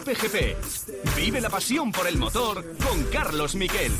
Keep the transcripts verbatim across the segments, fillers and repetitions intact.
Cope G P. Vive la pasión por el motor con Carlos Miquel.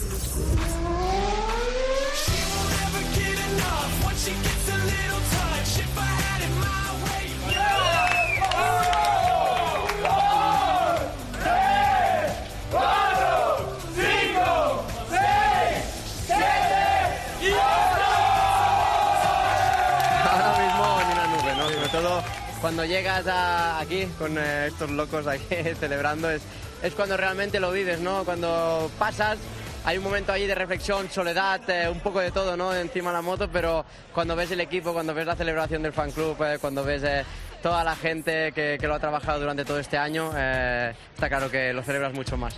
Cuando llegas a aquí con eh, estos locos aquí celebrando es, es cuando realmente lo vives, ¿no? Cuando pasas hay un momento ahí de reflexión, soledad, eh, un poco de todo, ¿no? Encima de la moto, pero cuando ves el equipo, cuando ves la celebración del fan club, eh, cuando ves eh, toda la gente que, que lo ha trabajado durante todo este año, eh, está claro que lo celebras mucho más.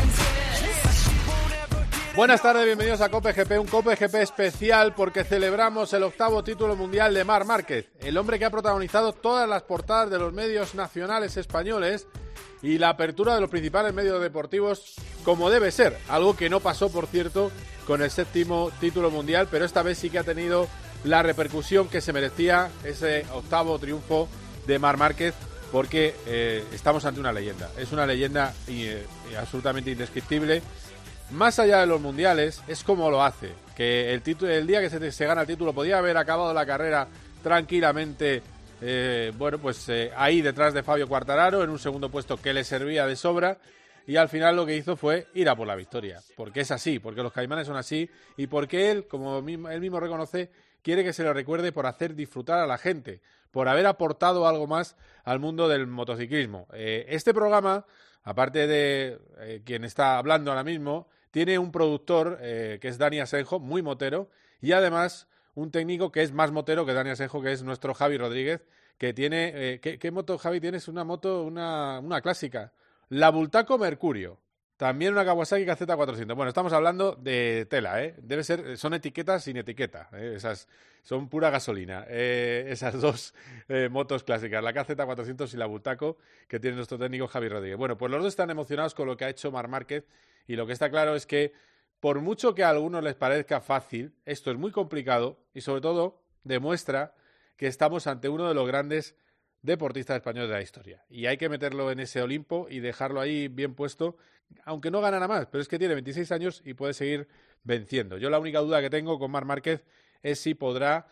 Buenas tardes, bienvenidos a Cope G P, un Cope G P especial porque celebramos el octavo título mundial de Marc Márquez, el hombre que ha protagonizado todas las portadas de los medios nacionales españoles y la apertura de los principales medios deportivos como debe ser, algo que no pasó, por cierto, con el séptimo título mundial, pero esta vez sí que ha tenido la repercusión que se merecía ese octavo triunfo de Marc Márquez, porque eh, estamos ante una leyenda, es una leyenda eh, absolutamente indescriptible. Más allá de los mundiales, es como lo hace, que el título, el día que se, se gana el título podía haber acabado la carrera tranquilamente, eh, bueno, pues eh, ahí detrás de Fabio Quartararo, en un segundo puesto que le servía de sobra, y al final lo que hizo fue ir a por la victoria, porque es así, porque los caimanes son así, y porque él, como él mismo reconoce, quiere que se le recuerde por hacer disfrutar a la gente, por haber aportado algo más al mundo del motociclismo. Eh, este programa, aparte de eh, quien está hablando ahora mismo, tiene un productor eh, que es Dani Asenjo, muy motero, y además un técnico que es más motero que Dani Asenjo, que es nuestro Javi Rodríguez, que tiene... Eh, ¿qué, ¿Qué moto, Javi, tienes? Una moto, una, una clásica. La Bultaco Mercurio. También una Kawasaki K Z cuatrocientos. Bueno, estamos hablando de tela, ¿eh? Debe ser, son etiquetas sin etiqueta, ¿eh? Esas son pura gasolina. Eh, esas dos eh, motos clásicas, la K Z cuatrocientos y la Bultaco, que tiene nuestro técnico Javi Rodríguez. Bueno, pues los dos están emocionados con lo que ha hecho Marc Márquez, y lo que está claro es que, por mucho que a algunos les parezca fácil, esto es muy complicado y, sobre todo, demuestra que estamos ante uno de los grandes deportistas españoles de la historia. Y hay que meterlo en ese Olimpo y dejarlo ahí bien puesto, aunque no ganara más, pero es que tiene veintiséis años y puede seguir venciendo. Yo la única duda que tengo con Marc Márquez es si podrá,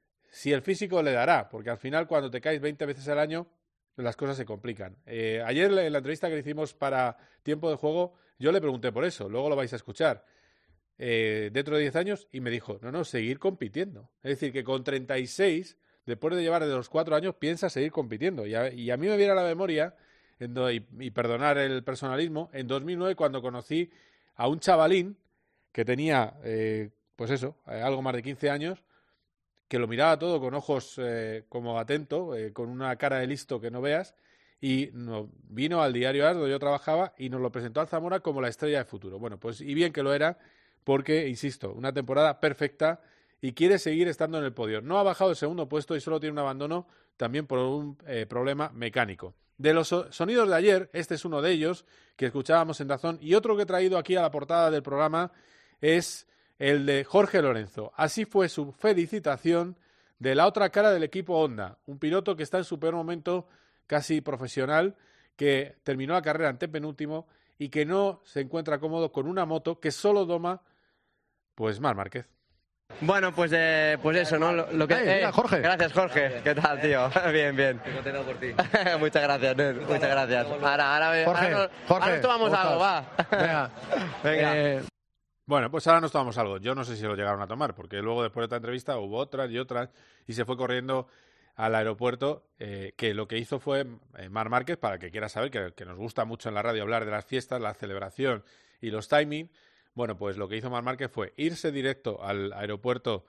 si el físico le dará, porque al final cuando te caes veinte veces al año, las cosas se complican. Eh, ayer en la entrevista que le hicimos para Tiempo de Juego, yo le pregunté por eso, luego lo vais a escuchar, eh, dentro de diez años, y me dijo, no, no, seguir compitiendo. Es decir, que con treinta y seis, después de llevar de los cuatro años, piensa seguir compitiendo. Y a, y a mí me viene a la memoria, en do, y, y perdonar el personalismo, en dos mil nueve cuando conocí a un chavalín que tenía, eh, pues eso, eh, algo más de quince años, que lo miraba todo con ojos eh, como atento, eh, con una cara de listo que no veas, y no, vino al diario As, donde yo trabajaba, y nos lo presentó al Zamora como la estrella de futuro. Bueno, pues y bien que lo era, porque, insisto, una temporada perfecta y quiere seguir estando en el podio. No ha bajado el segundo puesto y solo tiene un abandono también por un eh, problema mecánico. De los so- sonidos de ayer, este es uno de ellos, que escuchábamos en Dazón, y otro que he traído aquí a la portada del programa es el de Jorge Lorenzo. Así fue su felicitación de la otra cara del equipo Honda, un piloto que está en su peor momento casi profesional, que terminó la carrera antepenúltimo y que no se encuentra cómodo con una moto que solo doma, pues, Marc Márquez. Bueno, pues eh, pues eso, ¿no? Lo, lo que, hey, mira, Jorge. Gracias, Jorge. ¿Qué tal, tío? Bien, bien. Estoy contento por ti. Muchas gracias, Nen. Muchas gracias. Ahora, ahora, Jorge, ahora, nos, Jorge, ahora nos tomamos ¿cómo algo, va. estás? Venga. Venga. Eh, Bueno, pues ahora nos tomamos algo. Yo no sé si lo llegaron a tomar, porque luego después de esta entrevista hubo otras y otras, y se fue corriendo al aeropuerto, eh, que lo que hizo fue eh, Marc Márquez, para el que quiera saber, que, que nos gusta mucho en la radio hablar de las fiestas, la celebración y los timing. Bueno, pues lo que hizo Marc Márquez fue irse directo al aeropuerto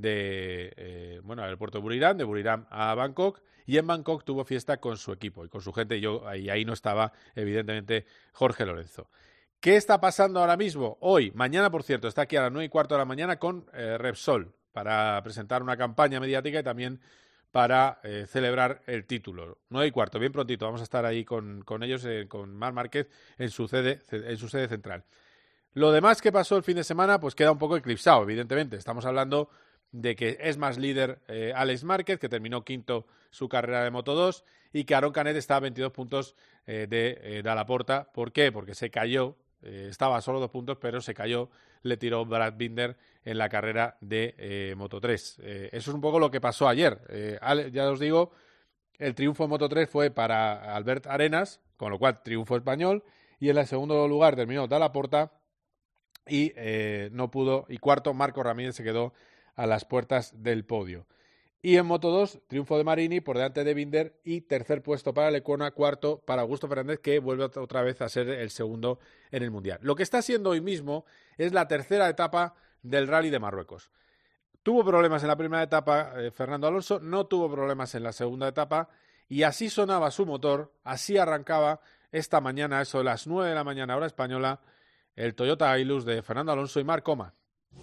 de eh, bueno, al aeropuerto de Buriram, de Buriram a Bangkok, y en Bangkok tuvo fiesta con su equipo y con su gente, y yo, y ahí no estaba, evidentemente, Jorge Lorenzo. ¿Qué está pasando ahora mismo? Hoy, mañana, por cierto, está aquí a las nueve y cuarto de la mañana con eh, Repsol para presentar una campaña mediática y también para eh, celebrar el título. nueve y cuarto, bien prontito, vamos a estar ahí con, con ellos, eh, con Marc Márquez en su sede, en su sede central. Lo demás que pasó el fin de semana, pues queda un poco eclipsado, evidentemente. Estamos hablando de que es más líder eh, Alex Márquez, que terminó quinto su carrera de Moto dos, y que Aron Canet está a veintidós puntos eh, de eh, Dalla Porta. ¿Por qué? Porque se cayó, eh, estaba a solo dos puntos, pero se cayó, le tiró Brad Binder en la carrera de eh, Moto tres. Eh, eso es un poco lo que pasó ayer. Eh, ya os digo, el triunfo en Moto tres fue para Albert Arenas, con lo cual triunfo español, y en el segundo lugar terminó Dalla Porta y eh, no pudo, y cuarto Marco Ramírez se quedó a las puertas del podio. Y en Moto dos, triunfo de Marini por delante de Binder y tercer puesto para Lecona, cuarto para Augusto Fernández, que vuelve otra vez a ser el segundo en el Mundial. Lo que está siendo hoy mismo es la tercera etapa del Rally de Marruecos. Tuvo problemas en la primera etapa eh, Fernando Alonso, no tuvo problemas en la segunda etapa, y así sonaba su motor, así arrancaba esta mañana, eso de las nueve de la mañana hora española, el Toyota Hilux de Fernando Alonso y Marc Coma.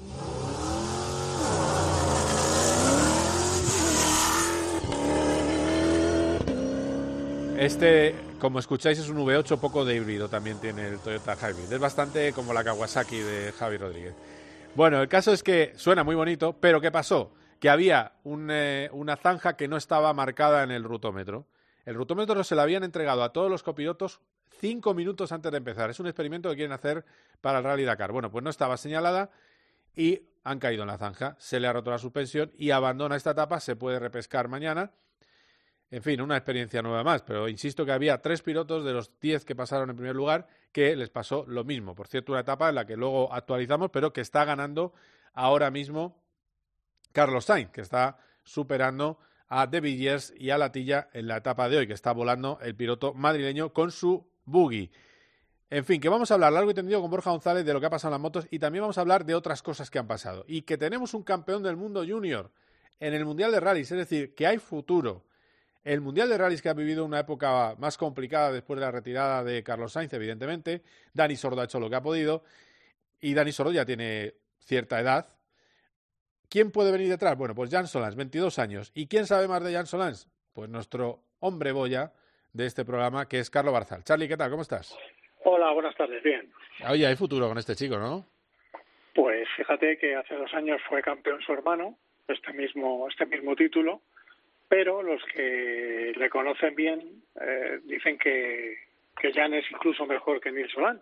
Este, como escucháis, es un V ocho poco de híbrido, también tiene el Toyota Hybrid. Es bastante como la Kawasaki de Javi Rodríguez. Bueno, el caso es que suena muy bonito, pero ¿qué pasó? Que había un, eh, una zanja que no estaba marcada en el rutómetro. El rutómetro se lo habían entregado a todos los copilotos cinco minutos antes de empezar. Es un experimento que quieren hacer para el Rally Dakar. Bueno, pues no estaba señalada y han caído en la zanja. Se le ha roto la suspensión y abandona esta etapa. Se puede repescar mañana. En fin, una experiencia nueva más, pero insisto que había tres pilotos de los diez que pasaron en primer lugar que les pasó lo mismo. Por cierto, una etapa en la que luego actualizamos, pero que está ganando ahora mismo Carlos Sainz, que está superando a De Villiers y a Latilla en la etapa de hoy, que está volando el piloto madrileño con su buggy. En fin, que vamos a hablar largo y tendido con Borja González de lo que ha pasado en las motos y también vamos a hablar de otras cosas que han pasado. Y que tenemos un campeón del mundo junior en el Mundial de Rallys, es decir, que hay futuro. El Mundial de Rallys, que ha vivido una época más complicada después de la retirada de Carlos Sainz, evidentemente. Dani Sordo ha hecho lo que ha podido y Dani Sordo ya tiene cierta edad. ¿Quién puede venir detrás? Bueno, pues Jan Solans, veintidós años. ¿Y quién sabe más de Jan Solans? Pues nuestro hombre boya de este programa, que es Carlo Barzal. Charlie, ¿qué tal? ¿Cómo estás? Hola, buenas tardes. Bien. Oye, hay futuro con este chico, ¿no? Pues fíjate que hace dos años fue campeón su hermano, este mismo, este mismo título, pero los que le conocen bien eh, dicen que, que Jan es incluso mejor que Nils Solans.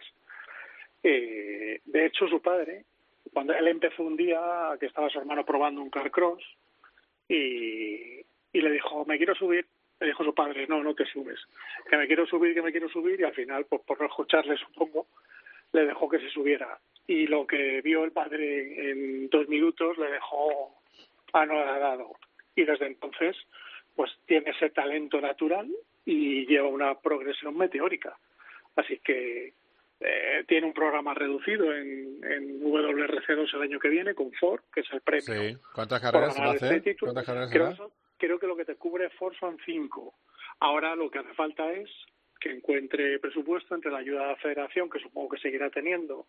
Eh, de hecho, su padre, cuando él empezó un día que estaba su hermano probando un carcross y, y le dijo, me quiero subir, le dijo su padre, no, no te subes, que me quiero subir, que me quiero subir, y al final, pues por no escucharle, supongo, le dejó que se subiera. Y lo que vio el padre en dos minutos le dejó anodado. Y desde entonces, pues tiene ese talento natural y lleva una progresión meteórica. Así que eh, tiene un programa reducido en, en W R C dos el año que viene con Ford, que es el premio. Sí. ¿Cuántas carreras va a hacer? Este ¿Cuántas carreras creo, será? creo que lo que te cubre Ford son cinco. Ahora lo que hace falta es que encuentre presupuesto entre la ayuda de la federación, que supongo que seguirá teniendo,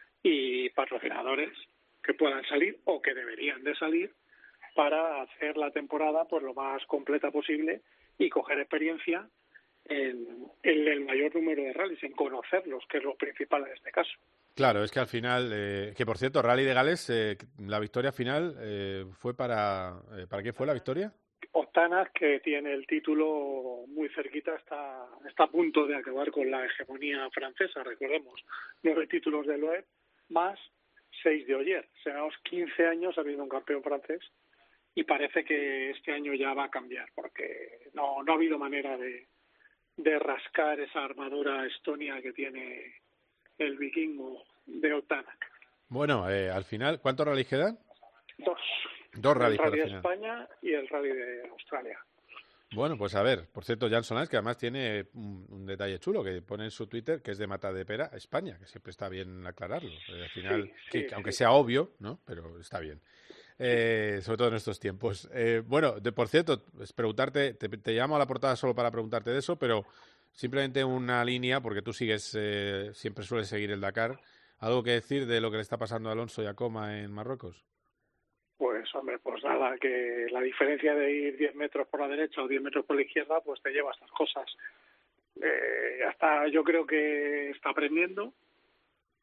y patrocinadores que puedan salir o que deberían de salir para hacer la temporada pues lo más completa posible y coger experiencia en, en el mayor número de rallies, en conocerlos, que es lo principal en este caso. Claro, es que al final, eh, que por cierto, Rally de Gales, eh, la victoria final eh, fue para... Eh, ¿Para qué fue la victoria? Otanas, que tiene el título muy cerquita, está, está a punto de acabar con la hegemonía francesa, recordemos, nueve títulos de Loeb, más seis de Ogier. Seremos quince años habiendo un campeón francés y parece que este año ya va a cambiar, porque no, no ha habido manera de, de rascar esa armadura estonia que tiene el vikingo de Otanak. Bueno, eh, al final, ¿cuántos rallies quedan? Dos. Dos rallies el para Rally el de final. España y el Rally de Australia. Bueno, pues a ver, por cierto, Jan Solans, que además tiene un, un detalle chulo, que pone en su Twitter que es de Matadepera, España, que siempre está bien aclararlo. Eh, al final, Sí, que, sí, que aunque sí. sea obvio, ¿no? Pero está bien. Eh, sobre todo en estos tiempos. Eh, bueno, de, por cierto, es preguntarte, te, te llamo a la portada solo para preguntarte de eso, pero simplemente una línea, porque tú sigues, eh, siempre sueles seguir el Dakar. ¿Algo que decir de lo que le está pasando a Alonso y a Coma en Marruecos? Pues, hombre, pues nada, que la diferencia de ir diez metros por la derecha o diez metros por la izquierda, pues te lleva a estas cosas. Eh, hasta yo creo que está aprendiendo,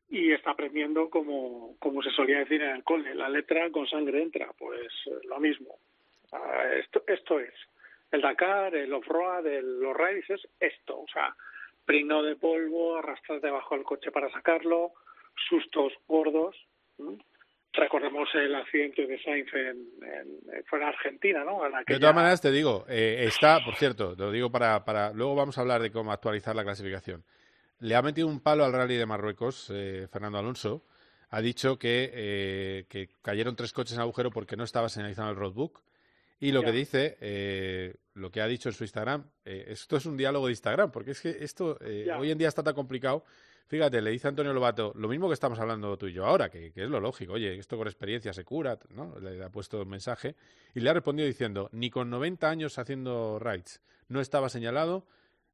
y está aprendiendo como, como se solía decir en el cole, la letra con sangre entra, pues lo mismo. Uh, esto, esto es el Dakar, el off-road, el, los raids, es esto, o sea, pringo de polvo, arrastrar debajo del coche para sacarlo, sustos gordos. ¿Mm? Recordemos el accidente de Sainz en, en, fue en Argentina, ¿no? En aquella... De todas maneras, te digo, eh, está, por cierto, te lo digo para, para... Luego vamos a hablar de cómo actualizar la clasificación. Le ha metido un palo al Rally de Marruecos, eh, Fernando Alonso. Ha dicho que, eh, que cayeron tres coches en agujero porque no estaba señalizando el roadbook. Y lo ya. que dice, eh, lo que ha dicho en su Instagram, eh, esto es un diálogo de Instagram, porque es que esto eh, hoy en día está tan complicado. Fíjate, le dice Antonio Lobato, lo mismo que estamos hablando tú y yo ahora, que, que es lo lógico, oye, esto con experiencia se cura, ¿no? Le, le ha puesto un mensaje y le ha respondido diciendo, ni con noventa años haciendo rides, no estaba señalado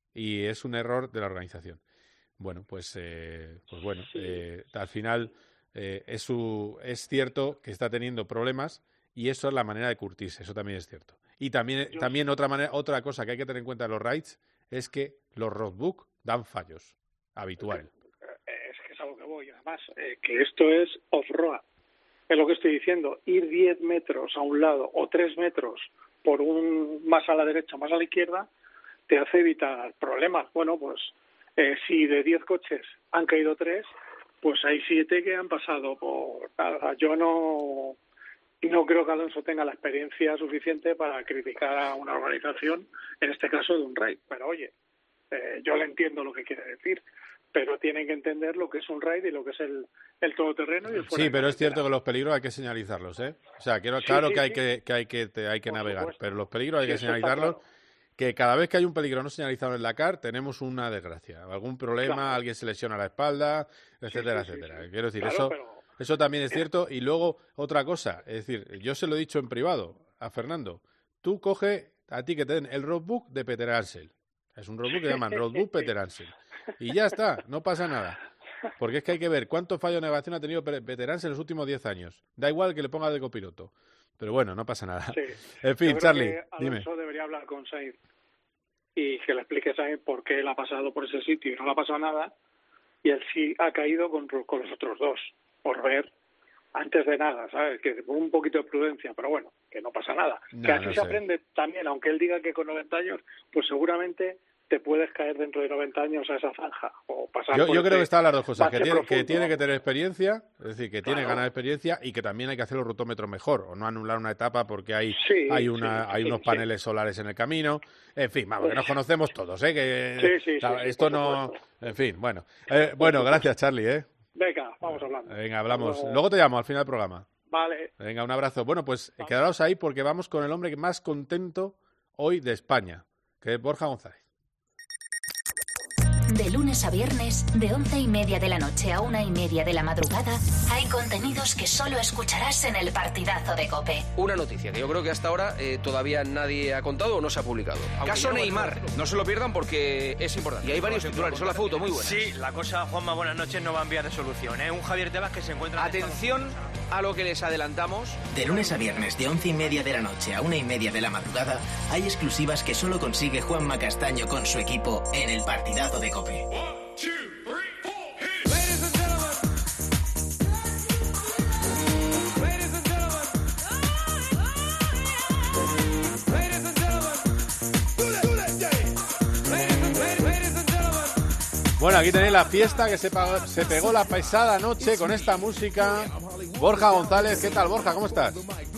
y es un error de la organización. Bueno, pues, eh, pues bueno, eh, al final eh, es, su, es cierto que está teniendo problemas y eso es la manera de curtirse, eso también es cierto. Y también, yo... también otra manera, otra cosa que hay que tener en cuenta de los rides es que los roadbook dan fallos, habitual. Es que es a lo que voy, además, eh, que esto es off-road. Es lo que estoy diciendo, ir diez metros a un lado o tres metros por un más a la derecha, más a la izquierda, te hace evitar problemas. Bueno, pues eh, si de diez coches han caído tres, pues hay siete que han pasado por nada. Yo no, no creo que Alonso tenga la experiencia suficiente para criticar a una organización, en este caso de un raid. Pero oye, eh, yo le entiendo lo que quiere decir, pero tienen que entender lo que es un raid y lo que es el, el todoterreno y el fuera. Sí, pero es cierto que los peligros hay que señalizarlos, ¿eh? O sea, quiero, sí, claro sí, que, hay sí. que, que hay que te, hay que navegar, supuesto. Pero los peligros hay sí, que señalizarlos. Claro. Que cada vez que hay un peligro no señalizado en el Dakar, tenemos una desgracia, algún problema, claro. Alguien se lesiona la espalda, etcétera, sí, sí, etcétera. Sí, sí. Quiero decir, claro, eso, pero... eso también es cierto. Y luego, otra cosa, es decir, yo se lo he dicho en privado a Fernando, tú coge a ti que te den el roadbook de Peter Ansel. Es un roadbook que llaman roadbook Peter Ansel. Y ya está, no pasa nada. Porque es que hay que ver cuántos fallos de navegación ha tenido Peter Ansel en los últimos diez años. Da igual que le ponga de copiloto. Pero bueno, no pasa nada. Sí. En fin, Charlie, dime. Alonso debería hablar con Sainz y que le explique a Sainz por qué él ha pasado por ese sitio y no le ha pasado nada, y él sí ha caído con, con los otros dos, por ver, antes de nada, ¿sabes? Que un poquito de prudencia, pero bueno, que no pasa nada. No, que así no se sé. Aprende también, aunque él diga que con noventa años, pues seguramente te puedes caer dentro de noventa años a esa zanja o pasar yo, por yo creo que están las dos cosas, que tiene, que tiene que tener experiencia, es decir, que tiene que ganar experiencia y que también hay que hacer los rutómetros mejor o no anular una etapa porque hay sí, hay una sí, hay sí, unos paneles sí. solares en el camino, en fin, vamos, que nos conocemos todos, ¿eh? Que sí, sí, la, sí, esto no, supuesto. En fin, bueno, eh, bueno, gracias Charlie, ¿eh? Venga, vamos hablando. Venga, hablamos. Luego, Luego te llamo al final del programa. Vale. Venga, un abrazo. Bueno, pues vale. Quedaros ahí porque vamos con el hombre más contento hoy de España, que es Borja González. De lunes a viernes, de once y media de la noche a una y media de la madrugada, hay contenidos que solo escucharás en el Partidazo de COPE. Una noticia que yo creo que hasta ahora eh, todavía nadie ha contado o no se ha publicado. Aunque Caso Neymar, no se lo pierdan porque es importante. Y hay varios titulares, son la foto muy buena. Sí, la cosa, Juanma, buenas noches, no va a enviar de solución, ¿eh? Un Javier Tebas que se encuentra... Atención a lo que les adelantamos. De lunes a viernes, de once y media de la noche a una y media de la madrugada, hay exclusivas que solo consigue Juanma Castaño con su equipo en el Partidazo de COPE. Bueno, aquí tenéis la fiesta que se, pagó, se pegó la pesada noche con esta música. Borja González, ¿qué tal, Borja? ¿Cómo estás?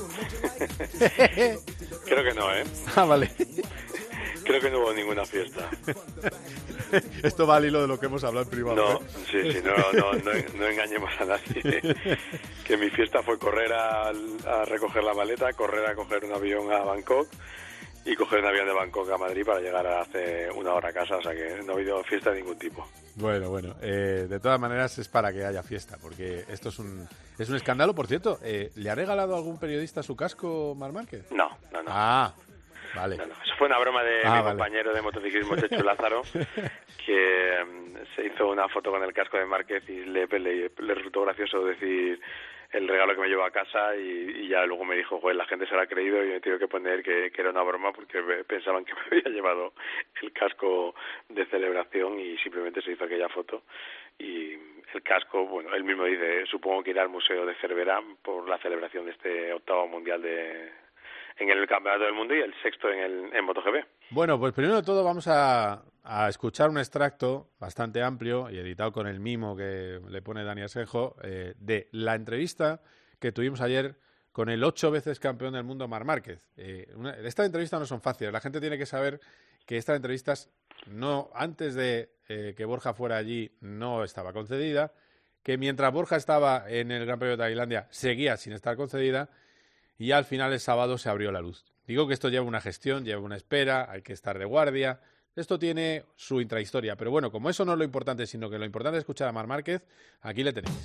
Creo que no, ¿eh? Ah, vale. Creo que no hubo ninguna fiesta. Esto va al hilo de lo que hemos hablado en privado. No, ¿eh? sí, sí, no, no, no, no engañemos a nadie. Que mi fiesta fue correr a, a recoger la maleta, correr a coger un avión a Bangkok y coger un avión de Bangkok a Madrid para llegar hace una hora a casa, o sea que no ha habido fiesta de ningún tipo. Bueno, bueno, eh, de todas maneras es para que haya fiesta, porque esto es un es un escándalo. Por cierto, eh, ¿le ha regalado algún periodista su casco, Mar Márquez? No, no, no. Ah, vale. No, no. Eso fue una broma de ah, mi vale. compañero de motociclismo, Chechu Lázaro, que um, se hizo una foto con el casco de Márquez y le, le, le resultó gracioso decir el regalo que me llevo a casa y, y ya luego me dijo, joder, la gente se lo ha creído y me tuve que poner que, que era una broma porque pensaban que me había llevado el casco de celebración y simplemente se hizo aquella foto y el casco, bueno, él mismo dice, supongo que irá al Museo de Cervera por la celebración de este octavo mundial de en el Campeonato del Mundo y el sexto en el en MotoGP. Bueno, pues primero de todo vamos a, a escuchar un extracto bastante amplio y editado con el mimo que le pone Dani Asenjo eh, de la entrevista que tuvimos ayer con el ocho veces campeón del mundo Marc Márquez. Eh, una, estas entrevistas no son fáciles, la gente tiene que saber que estas entrevistas no antes de eh, que Borja fuera allí no estaba concedida, que mientras Borja estaba en el Gran Premio de Tailandia seguía sin estar concedida y al final el sábado se abrió la luz. Digo que esto lleva una gestión, lleva una espera, hay que estar de guardia. Esto tiene su intrahistoria, pero bueno, como eso no es lo importante, sino que lo importante es escuchar a Marc Márquez, aquí le tenéis.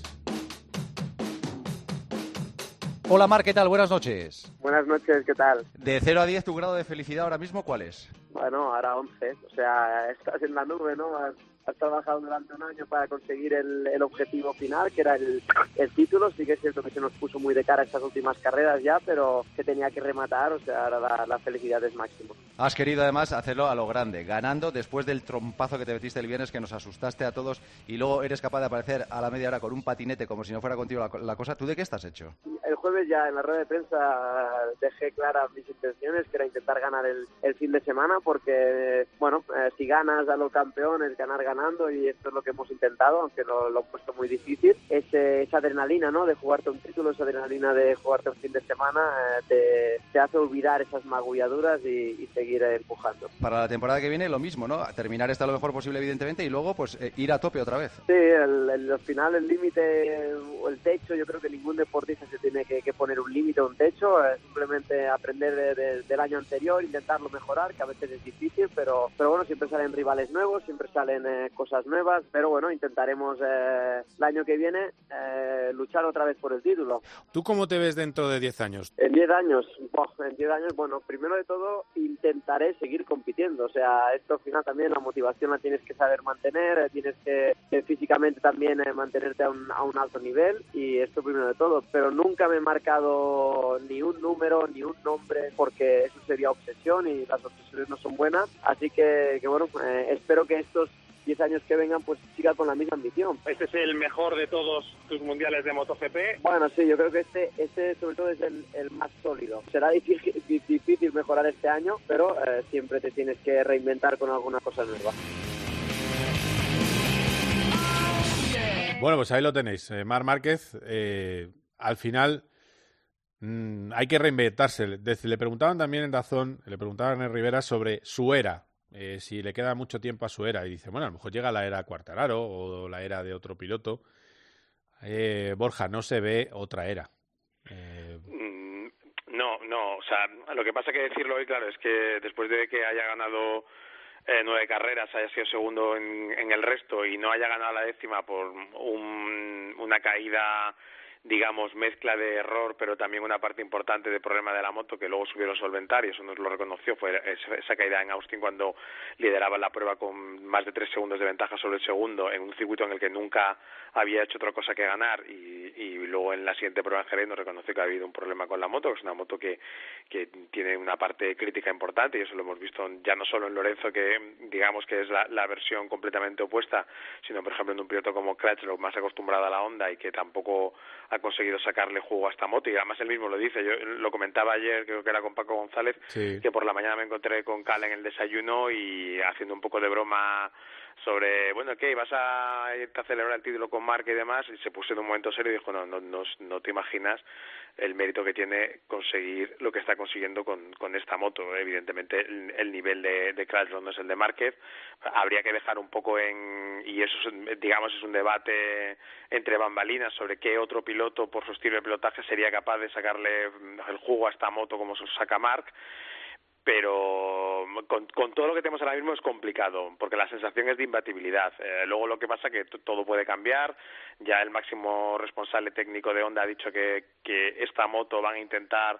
Hola Marc, ¿qué tal? Buenas noches. Buenas noches, ¿qué tal? De cero a diez, ¿tu grado de felicidad ahora mismo cuál es? Bueno, ahora once, o sea, estás en la nube, ¿no? Has, has trabajado durante un año para conseguir el, el objetivo final, que era el, el título. Sí que es cierto que se nos puso muy de cara estas últimas carreras ya, pero que tenía que rematar, o sea, ahora la, la felicidad es máximo. Has querido además hacerlo a lo grande, ganando después del trompazo que te metiste el viernes, que nos asustaste a todos, y luego eres capaz de aparecer a la media hora con un patinete como si no fuera contigo la, la cosa. ¿Tú de qué estás hecho? El jueves ya en la rueda de prensa dejé claras mis intenciones, que era intentar ganar el, el fin de semana, porque, bueno, eh, si ganas a los campeones, ganar ganando, y esto es lo que hemos intentado, aunque lo, lo he puesto muy difícil. Ese, esa adrenalina, ¿no?, de jugarte un título, esa adrenalina de jugarte un fin de semana, eh, te, te hace olvidar esas magulladuras y, y seguir eh, empujando. Para la temporada que viene lo mismo, ¿no? Terminar esta lo mejor posible, evidentemente, y luego pues eh, ir a tope otra vez. Sí, el, el, al final el límite o el techo, yo creo que ningún deportista se tiene que, que poner un límite o un techo, eh, simplemente aprender de, de, del año anterior, intentarlo mejorar, que a veces es difícil, pero, pero bueno, siempre salen rivales nuevos, siempre salen eh, cosas nuevas, pero bueno, intentaremos eh, el año que viene eh, luchar otra vez por el título. ¿Tú cómo te ves dentro de diez años? En diez años, oh, en diez años, bueno, primero de todo intentaré seguir compitiendo, o sea, esto al final también la motivación la tienes que saber mantener, eh, tienes que, que físicamente también eh, mantenerte a un, a un alto nivel, y esto primero de todo, pero nunca me he marcado ni un número, ni un nombre, porque eso sería obsesión y las obsesiones no son buenas, así que, que bueno, eh, espero que estos diez años que vengan pues siga con la misma ambición. ¿Este es el mejor de todos tus mundiales de MotoGP? Bueno, sí, yo creo que este este sobre todo es el, el más sólido. Será difícil, difícil mejorar este año, pero eh, siempre te tienes que reinventar con alguna cosa nueva. Bueno, pues ahí lo tenéis. Eh, Marc Márquez, eh, al final mmm, hay que reinventarse. Le, le preguntaban también en Dazón, le preguntaban en Rivera sobre su era. Eh, si le queda mucho tiempo a su era, y dice, bueno, a lo mejor llega la era Quartararo o la era de otro piloto. eh, Borja, no se ve otra era. eh... no, no, o sea, lo que pasa que decirlo hoy, claro, es que después de que haya ganado eh, nueve carreras, haya sido segundo en, en el resto y no haya ganado la décima por un, una caída, digamos, mezcla de error, pero también una parte importante de problema de la moto que luego supieron solventar, y eso nos lo reconoció, fue esa caída en Austin cuando lideraba la prueba con más de tres segundos de ventaja sobre el segundo, en un circuito en el que nunca había hecho otra cosa que ganar, y, y luego en la siguiente prueba en Jerez nos reconoció que ha habido un problema con la moto, que es una moto que, que tiene una parte crítica importante, y eso lo hemos visto ya no solo en Lorenzo, que digamos que es la, la versión completamente opuesta, sino por ejemplo en un piloto como Crutchlow, más acostumbrado a la Honda y que tampoco ha conseguido sacarle jugo a esta moto, y además él mismo lo dice. Yo lo comentaba ayer, creo que era con Paco González, sí, que por la mañana me encontré con Cal en el desayuno y haciendo un poco de broma sobre, bueno, ¿qué? ¿Vas a irte a celebrar el título con Marc y demás? Y se puso en un momento serio y dijo, no, no, no, no te imaginas el mérito que tiene conseguir lo que está consiguiendo con, con esta moto. Evidentemente el, el nivel de, de Crutchlow no es el de Márquez, habría que dejar un poco en, y eso es, digamos, es un debate entre bambalinas sobre qué otro piloto por su estilo de pilotaje sería capaz de sacarle el jugo a esta moto como se saca Marc. Pero con, con todo lo que tenemos ahora mismo es complicado, porque la sensación es de imbatibilidad. Eh, luego lo que pasa es que t- todo puede cambiar. Ya el máximo responsable técnico de Honda ha dicho que, que esta moto van a intentar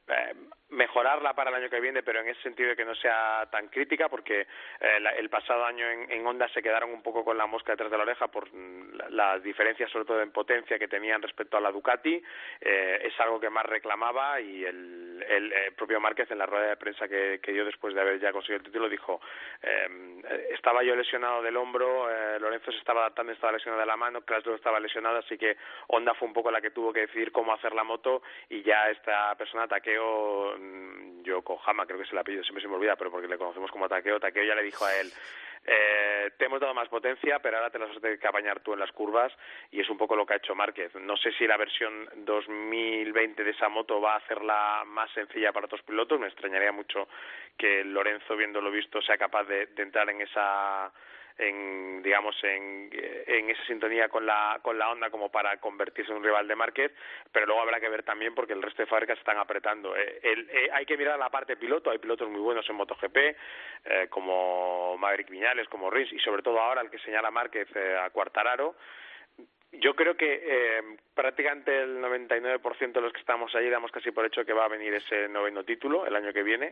eh, mejorarla para el año que viene, pero en ese sentido de que no sea tan crítica, porque eh, la, el pasado año en, en Honda se quedaron un poco con la mosca detrás de la oreja por las la diferencias, sobre todo en potencia, que tenían respecto a la Ducati. Eh, es algo que más reclamaba, y el, el, el propio Márquez, en la rueda de prensa que, que dio después de haber ya conseguido el título, dijo eh, estaba yo lesionado del hombro, eh, Lorenzo se estaba adaptando, estaba lesionado de la mano, Kraslow estaba lesionado, así que Honda fue un poco la que tuvo que decidir cómo hacer la moto, y ya esta persona, Takeo Yokohama, creo que es el apellido, siempre se me olvida, pero porque le conocemos como Takeo, Takeo ya le dijo a él, eh, te hemos dado más potencia, pero ahora te las vas a tener que apañar tú en las curvas, y es un poco lo que ha hecho Márquez. No sé si la versión dos mil veinte de esa moto va a hacerla más sencilla para otros pilotos, me extrañaría mucho que Lorenzo, viéndolo visto, sea capaz de, de entrar en esa... en digamos en, en esa sintonía con la con la Honda como para convertirse en un rival de Márquez, pero luego habrá que ver también porque el resto de fábricas están apretando. Eh, el, eh, hay que mirar la parte piloto, hay pilotos muy buenos en MotoGP, eh, como Maverick Viñales, como Rins, y sobre todo ahora el que señala Márquez, eh, a Quartararo. Yo creo que eh, prácticamente el noventa y nueve por ciento de los que estamos allí damos casi por hecho que va a venir ese noveno título el año que viene,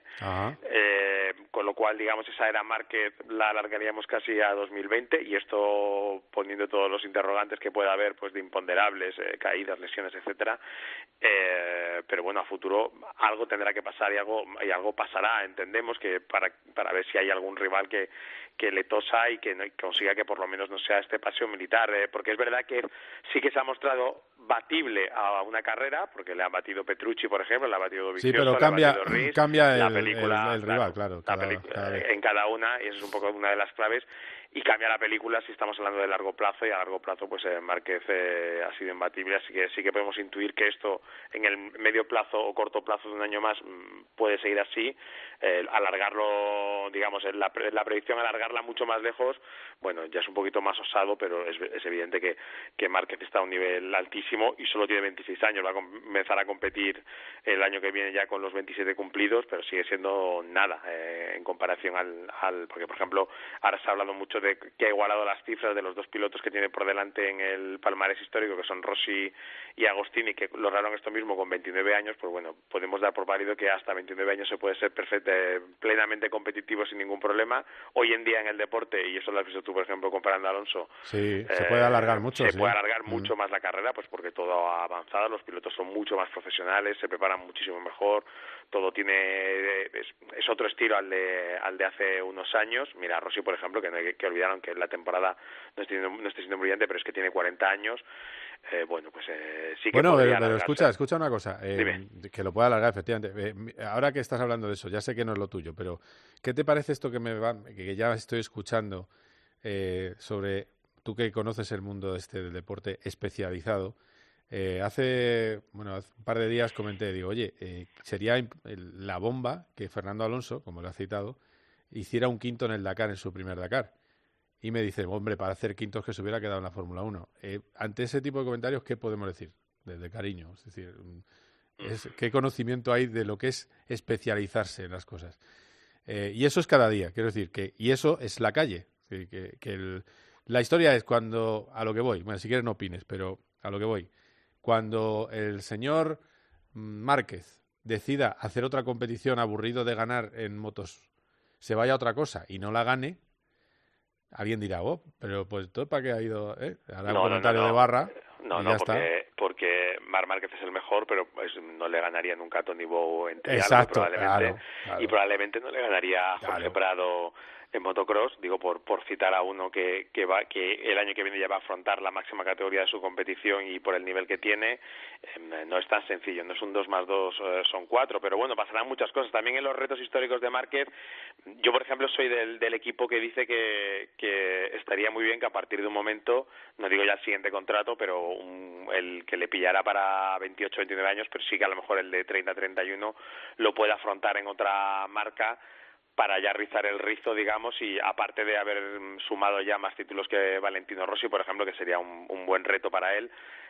eh, con lo cual, digamos, esa era Márquez la alargaríamos casi a dos mil veinte, y esto poniendo todos los interrogantes que pueda haber, pues de imponderables, eh, caídas, lesiones, etcétera, eh, pero bueno, a futuro algo tendrá que pasar y algo y algo pasará, entendemos, que para para ver si hay algún rival que que le tosa y que, no, que consiga que por lo menos no sea este paseo militar, eh, porque es verdad que sí que se ha mostrado batible a una carrera, porque le ha batido Petrucci, por ejemplo, le ha batido Dovizioso, sí, pero cambia, le ha batido Rins, cambia la el, película, el, el rival, claro, la cada, película, cada vez. en cada una, y eso es un poco una de las claves, y cambia la película si estamos hablando de largo plazo, y a largo plazo pues eh, Márquez eh, ha sido imbatible, así que sí que podemos intuir que esto en el medio plazo o corto plazo de un año más puede seguir así, eh, alargarlo, digamos, la, la predicción alargarla mucho más lejos, bueno, ya es un poquito más osado, pero es, es evidente que, que Márquez está a un nivel altísimo y solo tiene veintiséis años, va a comenzar a competir el año que viene ya con los veintisiete cumplidos, pero sigue siendo nada eh, en comparación al, al, porque por ejemplo ahora se ha hablado mucho de que ha igualado las cifras de los dos pilotos que tiene por delante en el palmarés histórico, que son Rossi y Agostini, que lograron esto mismo con veintinueve años, pues bueno, podemos dar por válido que hasta veintinueve años se puede ser perfecto, plenamente competitivo sin ningún problema. Hoy en día en el deporte, y eso lo has visto tú, por ejemplo, comparando a Alonso, sí, eh, se puede alargar mucho. Se sí. puede alargar mm. mucho más la carrera, pues porque todo ha avanzado, los pilotos son mucho más profesionales, se preparan muchísimo mejor, todo tiene es, es otro estilo al de al de hace unos años. Mira, Rossi, por ejemplo, que no hay que olvidaron que la temporada no está siendo, no está siendo brillante, pero es que tiene cuarenta años. Eh, bueno, pues eh, sí que bueno, podría pero, pero escucha, escucha una cosa, eh, Dime. que lo pueda alargar, efectivamente. Eh, ahora que estás hablando de eso, ya sé que no es lo tuyo, pero ¿qué te parece esto que me va, que ya estoy escuchando eh, sobre tú que conoces el mundo este del deporte especializado? Eh, hace, bueno, hace un par de días comenté, digo, oye, eh, sería la bomba que Fernando Alonso, como lo ha citado, hiciera un quinto en el Dakar, en su primer Dakar. Y me dice, hombre, para hacer quintos que se hubiera quedado en la Fórmula uno. Eh, ante ese tipo de comentarios, ¿qué podemos decir? Desde cariño, es decir, es, ¿qué conocimiento hay de lo que es especializarse en las cosas? Eh, y eso es cada día, quiero decir, que y eso es la calle. Que, que, que el, la historia es cuando, a lo que voy, bueno, si quieres no opines, pero a lo que voy, cuando el señor Márquez decida hacer otra competición, aburrido de ganar en motos, se vaya a otra cosa y no la gane, alguien dirá, oh, pero pues todo para qué ha ido, ¿eh? Hará no, un comentario no, no, no. de barra no, y no, ya porque, está. porque Marc Márquez es el mejor, pero pues no le ganaría nunca a Tony Bow en trial, Exacto, probablemente, claro, claro. y probablemente no le ganaría a Jorge Claro. Prado en motocross, digo por por citar a uno que que va que el año que viene ya va a afrontar la máxima categoría de su competición, y por el nivel que tiene eh, no es tan sencillo, no es un dos más dos, eh, son cuatro, pero bueno, pasarán muchas cosas. También en los retos históricos de Márquez, yo por ejemplo soy del, del equipo que dice que, que estaría muy bien que a partir de un momento, no digo ya el siguiente contrato, pero un, el que le pillará para veintiocho, veintinueve años, pero sí que a lo mejor el de treinta, treinta y uno lo pueda afrontar en otra marca, para ya rizar el rizo, digamos, y aparte de haber sumado ya más títulos que Valentino Rossi, por ejemplo, que sería un, un buen reto para él,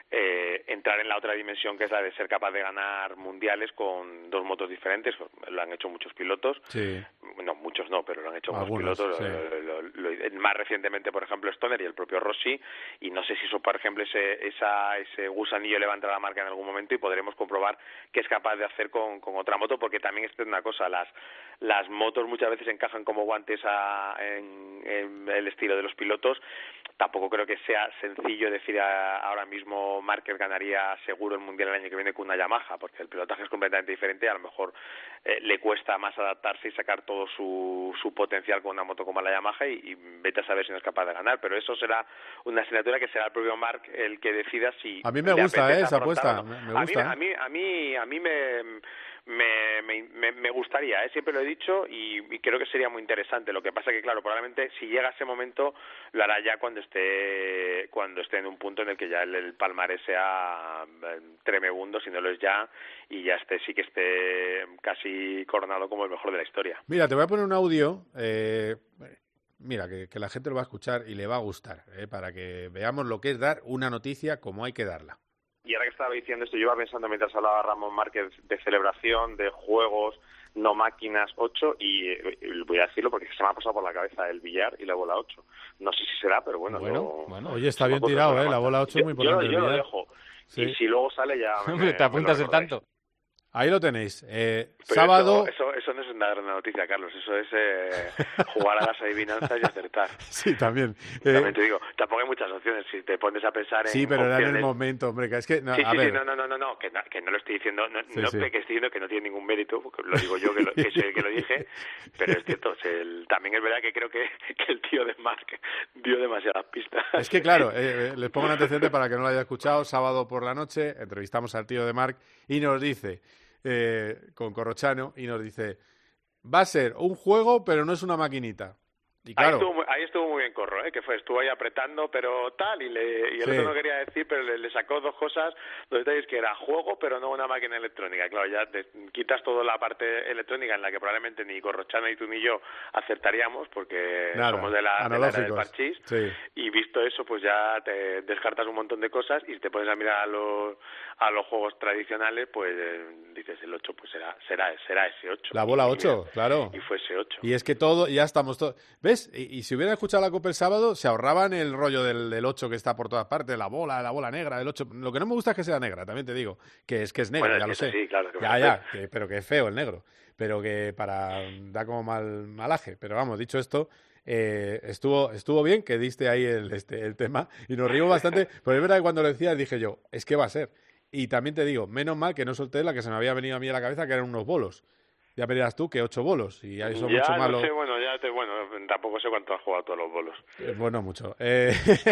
eh, entrar en la otra dimensión, que es la de ser capaz de ganar mundiales con dos motos diferentes. Lo han hecho muchos pilotos. Sí. No, muchos no, pero lo han hecho Algunos, muchos pilotos. sí. Lo, lo, lo, más recientemente, por ejemplo, Stoner y el propio Rossi. Y no sé si eso, por ejemplo, ese, esa, ese gusanillo levanta la marca en algún momento y podremos comprobar qué es capaz de hacer con, con otra moto, porque también es una cosa, las las motos muchas veces encajan como guantes a, en, en el estilo de los pilotos. Tampoco creo que sea sencillo decir a, ahora mismo Márquez ganaría seguro el Mundial el año que viene con una Yamaha, porque el pilotaje es completamente diferente. A lo mejor eh, le cuesta más adaptarse y sacar todo su, su potencial con una moto como la Yamaha, y, y vete a saber si no es capaz de ganar. Pero eso será una asignatura que será el propio Marc el que decida si... A mí me gusta eh, esa apuesta, no. me gusta. A mí, a mí, a mí, a mí me... Me, me, me gustaría, ¿eh? Siempre lo he dicho, y, y creo que sería muy interesante. Lo que pasa que, claro, probablemente si llega ese momento lo hará ya cuando esté cuando esté en un punto en el que ya el, el palmarés sea tremebundo, si no lo es ya, y ya esté sí que esté casi coronado como el mejor de la historia. Mira, te voy a poner un audio, eh, mira, que, que la gente lo va a escuchar y le va a gustar, eh, para que veamos lo que es dar una noticia como hay que darla. Y ahora que estaba diciendo esto, yo iba pensando mientras hablaba Ramón Márquez de celebración, de juegos, no máquinas, ocho, y, y voy a decirlo porque se me ha pasado por la cabeza el billar y la bola ocho. No sé si será, pero bueno. Bueno, lo, bueno oye, está bien tirado, ¿eh? La bola ocho es muy potente. Yo, yo lo dejo. Sí. Y si luego sale ya... Hombre, te apuntas el tanto. Ahí lo tenéis. Eh, Pero sábado... Eso, eso, eso no es una gran noticia, Carlos. Eso es eh, jugar a las adivinanzas y acertar. Sí, también. También eh... te digo, tampoco hay muchas opciones. Si te pones a pensar en... Sí, pero opciones... era en el momento, hombre. Que es que, no, sí, a sí, ver. sí, no, no, no, no, no que, no, que no lo estoy diciendo. No, sí, no sí. que estoy diciendo que no tiene ningún mérito, porque lo digo yo que lo, que, sé, que lo dije, pero es cierto. O sea, el, también es verdad que creo que, que el tío de Marc dio demasiadas pistas. Es que, claro, eh, les pongo un antecedente para que no lo haya escuchado. Sábado por la noche entrevistamos al tío de Marc y nos dice... Eh, con Corrochano, y nos dice, va a ser un juego pero no es una maquinita. Y claro, ahí, estuvo, ahí estuvo muy bien Corro, ¿eh? Que fue, estuvo ahí apretando pero tal, y, le, y el sí. otro no quería decir, pero le, le sacó dos cosas, dos detalles, que era juego pero no una máquina electrónica. Claro, ya te quitas toda la parte electrónica en la que probablemente ni Corrochano ni tú ni yo acertaríamos, porque Nada, somos de la, de la era del parchís, sí. Y visto eso, pues ya te descartas un montón de cosas, y si te pones a mirar a los a los juegos tradicionales, pues eh, dices el ocho, pues será será será ese ocho. La bola y, ocho, y, claro. Y fue ese ocho. Y es que todo, ya estamos todos... ¿Ves? Y, y si hubieran escuchado la Copa el sábado, se ahorraban el rollo del, del ocho que está por todas partes, la bola, la bola negra, el ocho. Lo que no me gusta es que sea negra, también te digo, que es que es negra, bueno, ya lo sé. Sí, claro, que ya, ya, que, pero que es feo el negro. Pero que para... da como mal malaje. Pero vamos, dicho esto... Eh, estuvo estuvo bien que diste ahí el, este, el tema y nos rimos bastante, pero es verdad que cuando lo decías dije yo, es que va a ser. Y también te digo, menos mal que no solté la que se me había venido a mí a la cabeza, que eran unos bolos. Ya me dirás tú que ocho bolos, y ahí son ya, mucho no malo. sé, bueno, ya te, bueno, tampoco sé cuánto has jugado todos los bolos. Eh, bueno, mucho. Eh...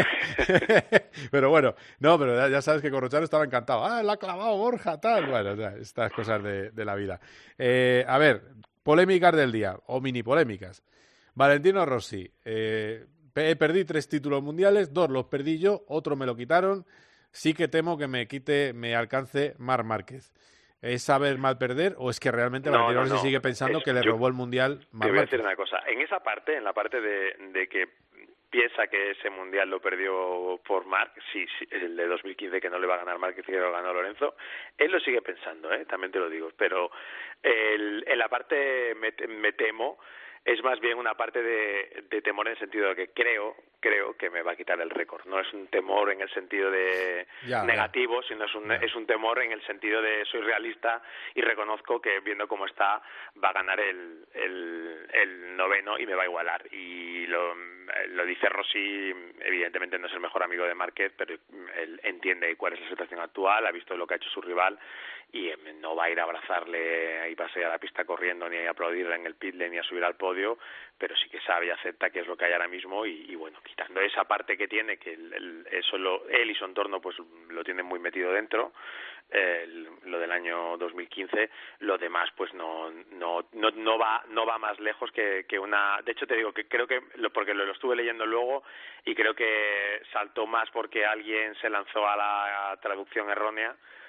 pero bueno, no, pero ya, ya sabes que Corrochano estaba encantado. Ah, la ha clavado Borja, tal. Bueno, o sea, estas cosas de, de la vida. Eh, a ver, polémicas del día, o mini polémicas. Valentino Rossi, eh, perdí tres títulos mundiales, dos los perdí yo, otro me lo quitaron. Sí que temo que me quite, me alcance Marc Márquez. ¿Es saber mal perder o es que realmente no, Valentino no, Rossi no. sigue pensando es, que le yo, robó el mundial Marc Te voy a Márquez? decir una cosa, en esa parte, en la parte de, de que piensa que ese mundial lo perdió por Marc, sí, sí, el de dos mil quince que no le va a ganar Márquez y que lo ganó Lorenzo, él lo sigue pensando, ¿eh? También te lo digo, pero el, en la parte me, me temo es más bien una parte de, de temor en el sentido de que creo creo que me va a quitar el récord. No es un temor en el sentido de ya, negativo, ya. sino es un, es un temor en el sentido de soy realista y reconozco que viendo cómo está va a ganar el, el, el noveno y me va a igualar. Y lo, lo dice Rossi, evidentemente no es el mejor amigo de Márquez, pero él entiende cuál es la situación actual, ha visto lo que ha hecho su rival y no va a ir a abrazarle y pasear a la pista corriendo ni a aplaudirle en el pit lane ni a subir al podio, pero sí que sabe y acepta que es lo que hay ahora mismo y, y bueno, quitando esa parte que tiene, que el, el, eso lo, él y su entorno pues lo tienen muy metido dentro, eh, lo del año dos mil quince, lo demás pues no no no no va no va más lejos que, que una, de hecho te digo que creo que lo, porque lo, lo estuve leyendo luego y creo que saltó más porque alguien se lanzó a la traducción errónea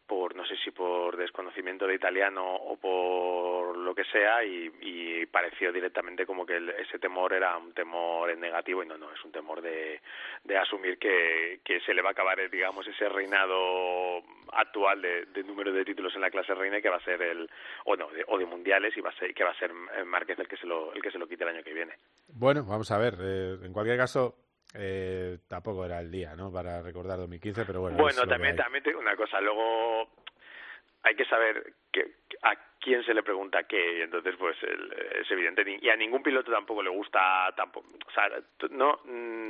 por no sé si por desconocimiento de italiano o por lo que sea, y, y pareció directamente como que el, ese temor era un temor negativo, y no, no, es un temor de, de asumir que, que se le va a acabar, digamos, ese reinado actual de, de número de títulos en la clase reina, y que va a ser el, o no, de, o de mundiales, y va a ser, que va a ser Márquez el que se lo, el que se lo quite el año que viene. Bueno, vamos a ver, eh, en cualquier caso, Eh, tampoco era el día, ¿no?, para recordar dos mil quince, pero bueno. Bueno, también, también te digo una cosa, luego hay que saber que, a quién se le pregunta qué, y entonces pues el, es evidente, y a ningún piloto tampoco le gusta, tampoco, o sea, no,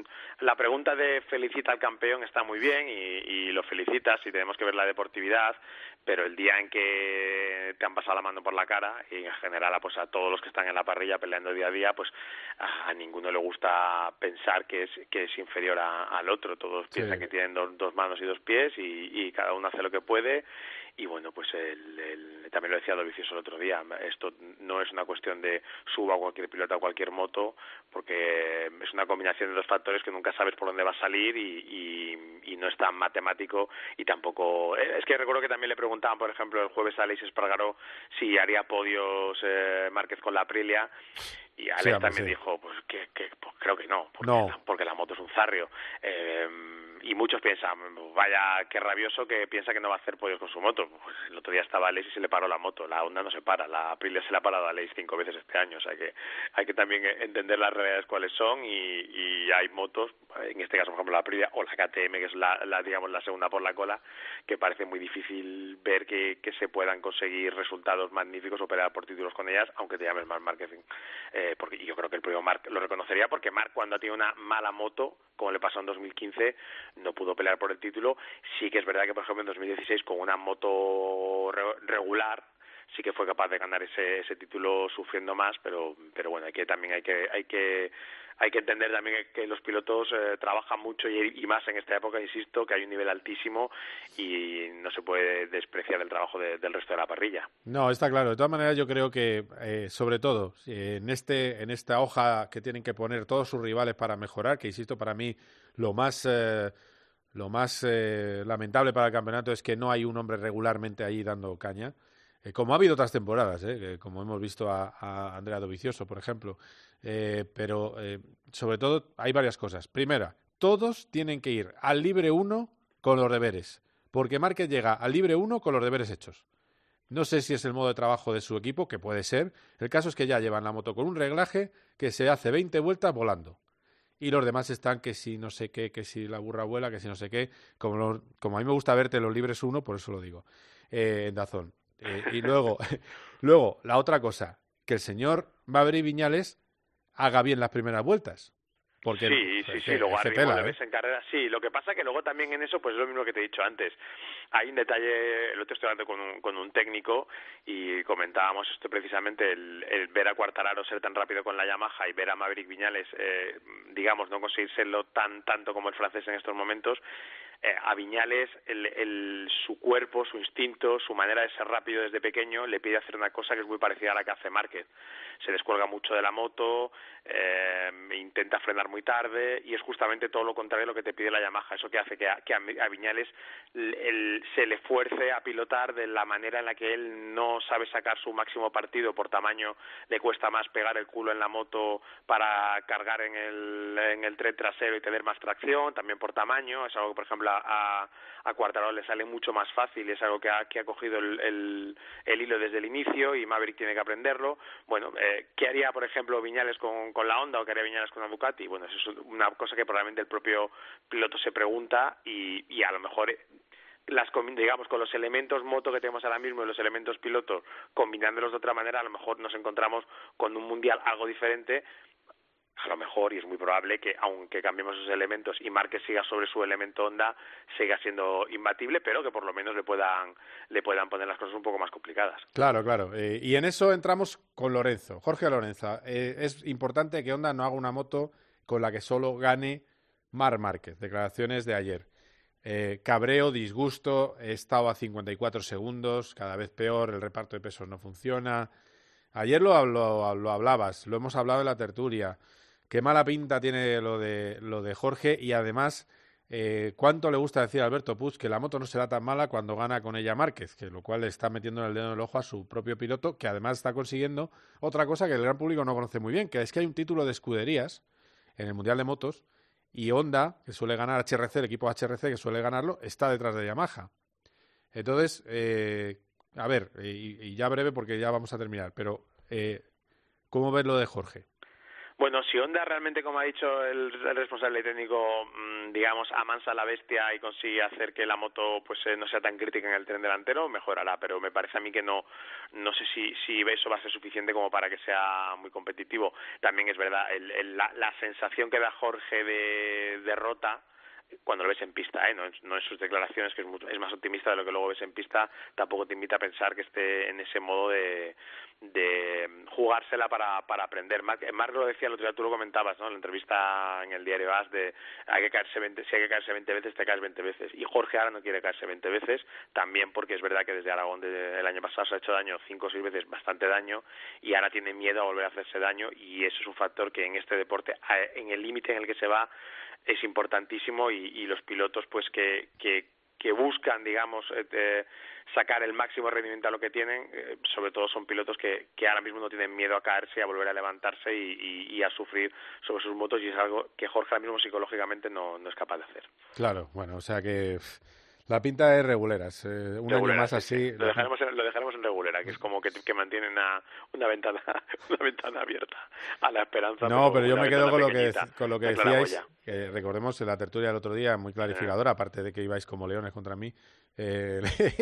la pregunta de felicita al campeón está muy bien, y, y lo felicitas, y tenemos que ver la deportividad, pero el día en que te han pasado la mano por la cara, y en general pues a todos los que están en la parrilla peleando día a día, pues a, a ninguno le gusta pensar que es que es inferior a, al otro. Todos piensan sí. que tienen dos, dos manos y dos pies, y, y cada uno hace lo que puede. Y bueno, pues el, el, también lo decía Dovizioso el otro día, esto no es una cuestión de suba a cualquier piloto a cualquier moto, porque es una combinación de dos factores que nunca sabes por dónde va a salir, y, y, y no es tan matemático, y tampoco... Es que recuerdo que también le preguntaban, por ejemplo, el jueves a Aleix Espargaró si haría podios eh, Márquez con la Aprilia, y Alex sí, también sí. dijo, pues que, que pues creo que no, porque, no, porque la moto es un zarrio. Eh, y muchos piensan, vaya, qué rabioso que piensa que no va a hacer podios con su moto. Pues el otro día estaba Aleix y se le paró la moto, la Honda no se para, la Aprilia se le ha parado a Aleix cinco veces este año, o sea que hay que también entender las realidades cuáles son, y, y hay motos, en este caso por ejemplo la Aprilia o la K T M, que es la, la digamos la segunda por la cola, que parece muy difícil ver que, que se puedan conseguir resultados magníficos o pelear por títulos con ellas, aunque te llames Marc Márquez, eh, porque yo creo que el propio Marc lo reconocería, porque Marc, cuando ha tenido una mala moto, como le pasó en dos mil quince, no pudo pelear por el título. Sí que es verdad que, por ejemplo, en dos mil dieciséis, con una moto re regular, sí que fue capaz de ganar ese, ese título sufriendo más, pero pero bueno, hay que también hay que hay que hay que entender también que, que los pilotos eh, trabajan mucho, y, y más en esta época, insisto, que hay un nivel altísimo, y no se puede despreciar el trabajo de, del resto de la parrilla. No, está claro. De todas maneras, yo creo que eh, sobre todo en este en esta hoja que tienen que poner todos sus rivales para mejorar, que insisto, para mí lo más eh, lo más eh, lamentable para el campeonato es que no hay un hombre regularmente ahí dando caña. Eh, como ha habido otras temporadas, eh, como hemos visto a, a Andrea Dovizioso, por ejemplo. Eh, pero, eh, sobre todo, hay varias cosas. Primera, todos tienen que ir al libre uno con los deberes, porque Márquez llega al libre uno con los deberes hechos. No sé si es el modo de trabajo de su equipo, que puede ser. El caso es que ya llevan la moto con un reglaje que se hace veinte vueltas volando. Y los demás están que si no sé qué, que si la burra vuela, que si no sé qué. Como, los, como a mí me gusta verte los libres uno, por eso lo digo, eh, en Dazón. Eh, y luego, luego, la otra cosa, que el señor Maverick Viñales haga bien las primeras vueltas. Porque sí, sí, sí, luego arriba le ves en carrera, sí. Lo que pasa que luego también en eso, pues es lo mismo que te he dicho antes. Hay un detalle, lo estoy hablando con un, con un técnico, y comentábamos esto precisamente, el, el ver a Quartararo ser tan rápido con la Yamaha y ver a Maverick Viñales, eh, digamos, no conseguir serlo tan tanto como el francés en estos momentos. Eh, a Viñales, el, el, su cuerpo, su instinto, su manera de ser rápido desde pequeño le pide hacer una cosa que es muy parecida a la que hace Márquez. Se descuelga mucho de la moto, eh, intenta frenar muy tarde, y es justamente todo lo contrario a lo que te pide la Yamaha. Eso que hace que a, que a Viñales el, el, se le fuerce a pilotar de la manera en la que él no sabe sacar su máximo partido. Por tamaño le cuesta más pegar el culo en la moto para cargar en el, en el tren trasero y tener más tracción, también por tamaño. Es algo que, por ejemplo, a, a Quartararo le sale mucho más fácil, es algo que ha, que ha cogido el, el, el hilo desde el inicio, y Maverick tiene que aprenderlo. Bueno, eh, ¿qué haría, por ejemplo, Viñales con, con la Honda, o qué haría Viñales con la Ducati? Bueno, eso es una cosa que probablemente el propio piloto se pregunta, y, y a lo mejor las digamos con los elementos moto que tenemos ahora mismo y los elementos piloto, combinándolos de otra manera, a lo mejor nos encontramos con un mundial algo diferente. A lo mejor, y es muy probable, que aunque cambiemos esos elementos y Márquez siga sobre su elemento Honda, siga siendo imbatible, pero que por lo menos le puedan le puedan poner las cosas un poco más complicadas. Claro, claro. Eh, y en eso entramos con Lorenzo. Jorge Lorenzo, eh, es importante que Honda no haga una moto con la que solo gane Marc Márquez. Declaraciones de ayer. Eh, cabreo, disgusto, he estado a cincuenta y cuatro segundos, cada vez peor, el reparto de pesos no funciona. Ayer lo, lo, lo hablabas, lo hemos hablado en la tertulia. Qué mala pinta tiene lo de lo de Jorge, y además Eh, ¿Cuánto le gusta decir a Alberto Puig que la moto no será tan mala cuando gana con ella Márquez? Que lo cual le está metiendo el dedo en el ojo a su propio piloto, que además está consiguiendo otra cosa que el gran público no conoce muy bien, que es que hay un título de escuderías en el Mundial de Motos y Honda, que suele ganar H R C, el equipo H R C que suele ganarlo, está detrás de Yamaha. Entonces, eh, a ver, y, y ya breve porque ya vamos a terminar, pero eh, ¿cómo ves lo de Jorge? Bueno, si Honda realmente, como ha dicho el, el responsable técnico, mmm, digamos, amansa a la bestia y consigue hacer que la moto pues eh, no sea tan crítica en el tren delantero, mejorará, pero me parece a mí que no no sé si si eso va a ser suficiente como para que sea muy competitivo. También es verdad, el, el, la, la sensación que da Jorge de derrota cuando lo ves en pista, ¿eh? no, no en sus declaraciones, que es, mucho, es más optimista de lo que luego ves en pista, tampoco te invita a pensar que esté en ese modo de, de jugársela para, para aprender. Marc, Marc lo decía el otro día, tú lo comentabas, ¿no? En la entrevista en el diario A S de hay que caerse veinte, si hay que caerse veinte veces, te caes veinte veces. Y Jorge ahora no quiere caerse veinte veces, también porque es verdad que desde Aragón de, el año pasado se ha hecho daño cinco o seis veces, bastante daño, y ahora tiene miedo a volver a hacerse daño, y eso es un factor que en este deporte, en el límite en el que se va, es importantísimo, y, y los pilotos pues que, que, que buscan, digamos, eh, sacar el máximo rendimiento a lo que tienen, eh, sobre todo son pilotos que, que ahora mismo no tienen miedo a caerse, a volver a levantarse y, y, y a sufrir sobre sus motos, y es algo que Jorge ahora mismo psicológicamente no, no es capaz de hacer. Claro, bueno, o sea que la pinta es reguleras, eh, un regulera, año más sí, así. Sí. Lo dejaremos en, lo dejaremos en regulera, que es como que, que mantiene una, una ventana una ventana abierta a la esperanza. No, pero, pero yo me quedo con lo que, con lo que decíais, que recordemos en la tertulia del otro día, muy clarificadora, eh. aparte de que ibais como leones contra mí, eh,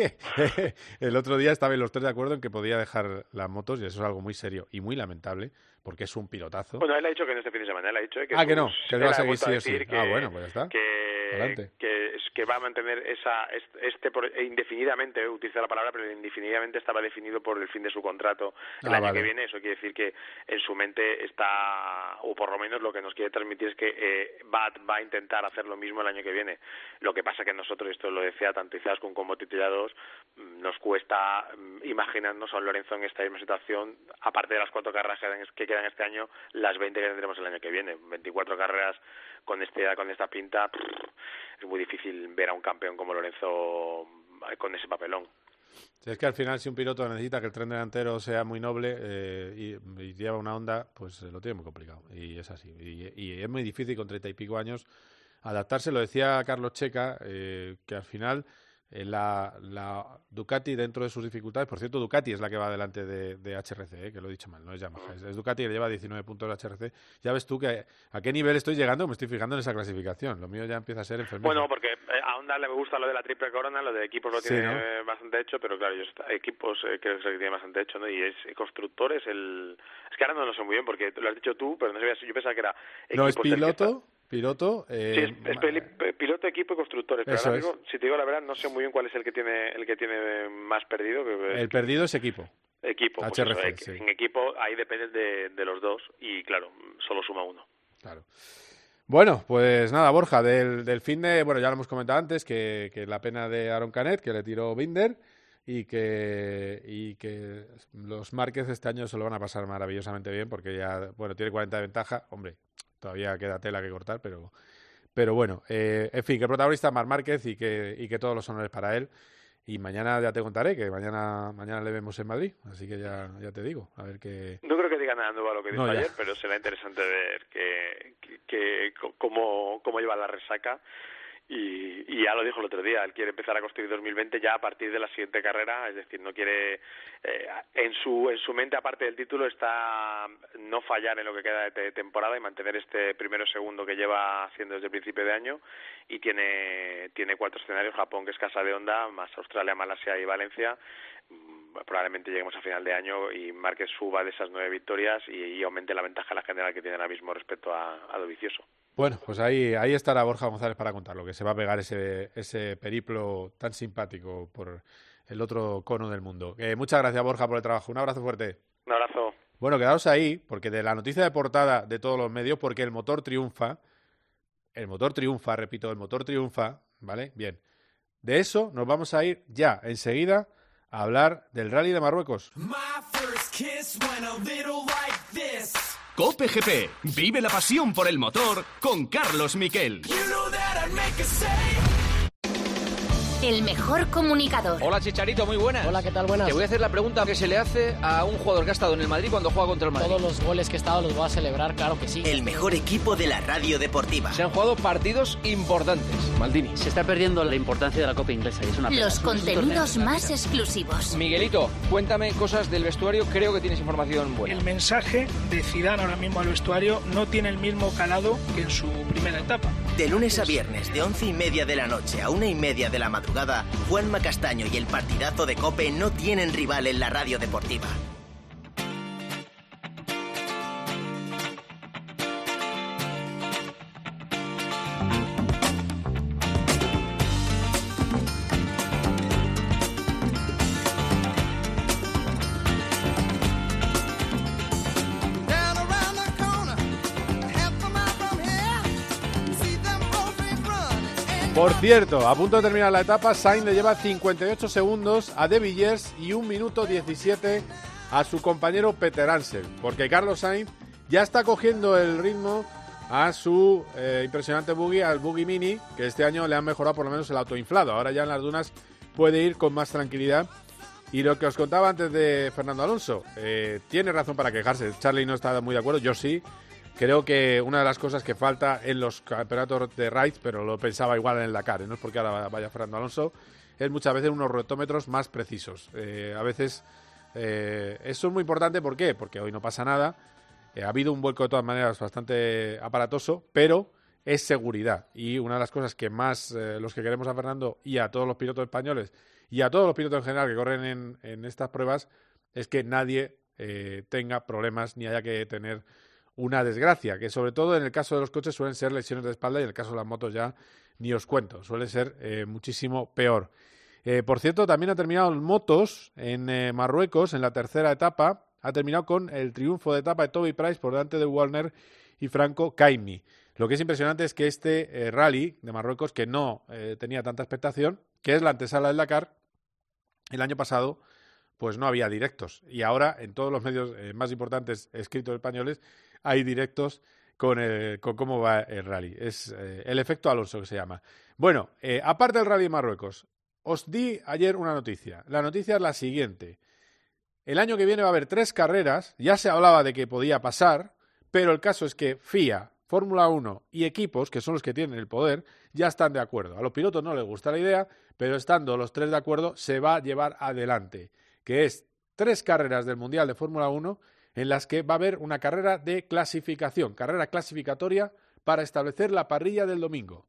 el otro día estaban los tres de acuerdo en que podía dejar las motos, y eso es algo muy serio y muy lamentable, porque es un pilotazo. Bueno, él ha dicho que en este fin de semana, él ha dicho que... Ah, que no, que va a seguir sí o sí. Que, ah, bueno, pues ya está. Que, que, que va a mantener esa este, este indefinidamente, utiliza la palabra, pero indefinidamente estaba definido por el fin de su contrato el ah, año vale. que viene. Eso quiere decir que en su mente está, o por lo menos lo que nos quiere transmitir es que eh, va, va a intentar hacer lo mismo el año que viene. Lo que pasa que nosotros, esto lo decía tanto Izaskun como Titillados, nos cuesta imaginarnos a un Lorenzo en esta misma situación, aparte de las cuatro carreras que quedan este año, las veinte que tendremos el año que viene. veinticuatro carreras con este con esta pinta, pff, es muy difícil ver a un campeón como Lorenzo con ese papelón. Si es que al final, si un piloto necesita que el tren delantero sea muy noble eh, y, y lleva una Honda, pues lo tiene muy complicado, y es así, y, y es muy difícil con treinta y pico años adaptarse. Lo decía Carlos Checa, eh, que al final eh, la, la Ducati, dentro de sus dificultades, por cierto, Ducati es la que va delante de, de H R C, eh, que lo he dicho mal, no es Yamaha, es, es Ducati, que lleva diecinueve puntos de H R C. Ya ves tú que a qué nivel estoy llegando, me estoy fijando en esa clasificación, lo mío ya empieza a ser enfermero. Bueno, porque a Honda le gusta lo de la triple corona, lo de equipos lo tiene, sí, ¿no?, bastante hecho, pero claro, ellos equipos eh, que tiene bastante hecho, ¿no? Y es constructores, el es que ahora no lo sé muy bien, porque lo has dicho tú, pero no sabía, yo pensaba que era no, es piloto. Piloto, eh, sí, es, es piloto, equipo y constructores. Pero ahora mismo, si te digo la verdad, no sé muy bien cuál es el que tiene el que tiene más perdido. Que, el perdido es equipo. Equipo, H R C, pues eso, sí. En equipo ahí depende de, de los dos y claro, solo suma uno. Claro. Bueno, pues nada, Borja, del, del fin de, bueno, ya lo hemos comentado antes, que, que la pena de Aaron Canet, que le tiró Binder, y que y que los Márquez este año se lo van a pasar maravillosamente bien, porque ya, bueno, tiene cuarenta de ventaja, hombre, todavía queda tela que cortar, pero pero bueno, eh, en fin, que el protagonista es Marc Márquez y que y que todos los honores para él. Y mañana ya te contaré, que mañana mañana le vemos en Madrid, así que ya ya te digo, a ver qué... No creo que diga nada nuevo a lo que dijo no, ayer, pero será interesante ver que, que, que cómo, cómo lleva la resaca. Y, y ya lo dijo el otro día, él quiere empezar a construir dos mil veinte ya a partir de la siguiente carrera, es decir, no quiere, eh, en su en su mente, aparte del título, está no fallar en lo que queda de temporada y mantener este primero o segundo que lleva haciendo desde el principio de año, y tiene tiene cuatro escenarios: Japón, que es casa de Honda, más Australia, Malasia y Valencia. Probablemente lleguemos a final de año y Márquez suba de esas nueve victorias y, y aumente la ventaja la general que tiene ahora mismo respecto a, a Dovizioso. Bueno, pues ahí ahí estará Borja González para contarlo, que se va a pegar ese ese periplo tan simpático por el otro cono del mundo. Eh, muchas gracias, Borja, por el trabajo. Un abrazo fuerte. Un abrazo. Bueno, quedaos ahí, porque de la noticia de portada de todos los medios, porque el motor triunfa, el motor triunfa, repito, el motor triunfa, ¿vale? Bien. De eso nos vamos a ir ya, enseguida, a hablar del Rally de Marruecos. COPE G P. Vive la pasión por el motor con Carlos Miquel. You know El mejor comunicador. Hola, Chicharito, muy buenas. Hola, ¿qué tal? Buenas. Te voy a hacer la pregunta que se le hace a un jugador que ha estado en el Madrid cuando juega contra el Madrid. Todos los goles que he estado los voy a celebrar, claro que sí. El mejor equipo de la radio deportiva. Se han jugado partidos importantes. Maldini. Se está perdiendo la importancia de la Copa Inglesa y es una pena. Los contenidos más exclusivos. Miguelito, cuéntame cosas del vestuario, creo que tienes información buena. El mensaje de Zidane ahora mismo al vestuario no tiene el mismo calado que en su primera etapa. De lunes a viernes, de once y media de la noche a una y media de la madrugada, Juanma Castaño y el partidazo de COPE no tienen rival en la radio deportiva. Por cierto, a punto de terminar la etapa, Sainz le lleva cincuenta y ocho segundos a De Villiers y un minuto diecisiete a su compañero Peter Ansel, porque Carlos Sainz ya está cogiendo el ritmo a su eh, impresionante buggy, al buggy mini, que este año le han mejorado por lo menos el autoinflado. Ahora ya en las dunas puede ir con más tranquilidad. Y lo que os contaba antes de Fernando Alonso, eh, tiene razón para quejarse. Charlie no está muy de acuerdo, yo sí. Creo que una de las cosas que falta en los campeonatos de raids, pero lo pensaba igual en el Dakar, no es porque ahora vaya Fernando Alonso, es muchas veces unos rotómetros más precisos. Eh, a veces eh, eso es muy importante, ¿por qué? Porque hoy no pasa nada, eh, ha habido un vuelco de todas maneras bastante aparatoso, pero es seguridad. Y una de las cosas que más eh, los que queremos a Fernando y a todos los pilotos españoles y a todos los pilotos en general que corren en, en estas pruebas es que nadie eh, tenga problemas ni haya que tener una desgracia, que sobre todo en el caso de los coches suelen ser lesiones de espalda y en el caso de las motos ya ni os cuento, suele ser eh, muchísimo peor. Eh, por cierto, también ha terminado en motos en eh, Marruecos, en la tercera etapa, ha terminado con el triunfo de etapa de Toby Price por delante de Warner y Franco Kaimi. Lo que es impresionante es que este eh, rally de Marruecos, que no eh, tenía tanta expectación, que es la antesala del Dakar, el año pasado pues no había directos y ahora en todos los medios eh, más importantes escritos españoles hay directos con, el, con cómo va el rally. Es eh, el efecto Alonso que se llama. Bueno, eh, aparte del rally de Marruecos, os di ayer una noticia. La noticia es la siguiente. El año que viene va a haber tres carreras. Ya se hablaba de que podía pasar, pero el caso es que F I A, Fórmula uno y equipos, que son los que tienen el poder, ya están de acuerdo. A los pilotos no les gusta la idea, pero estando los tres de acuerdo, se va a llevar adelante. Que es tres carreras del Mundial de Fórmula uno en las que va a haber una carrera de clasificación, carrera clasificatoria para establecer la parrilla del domingo.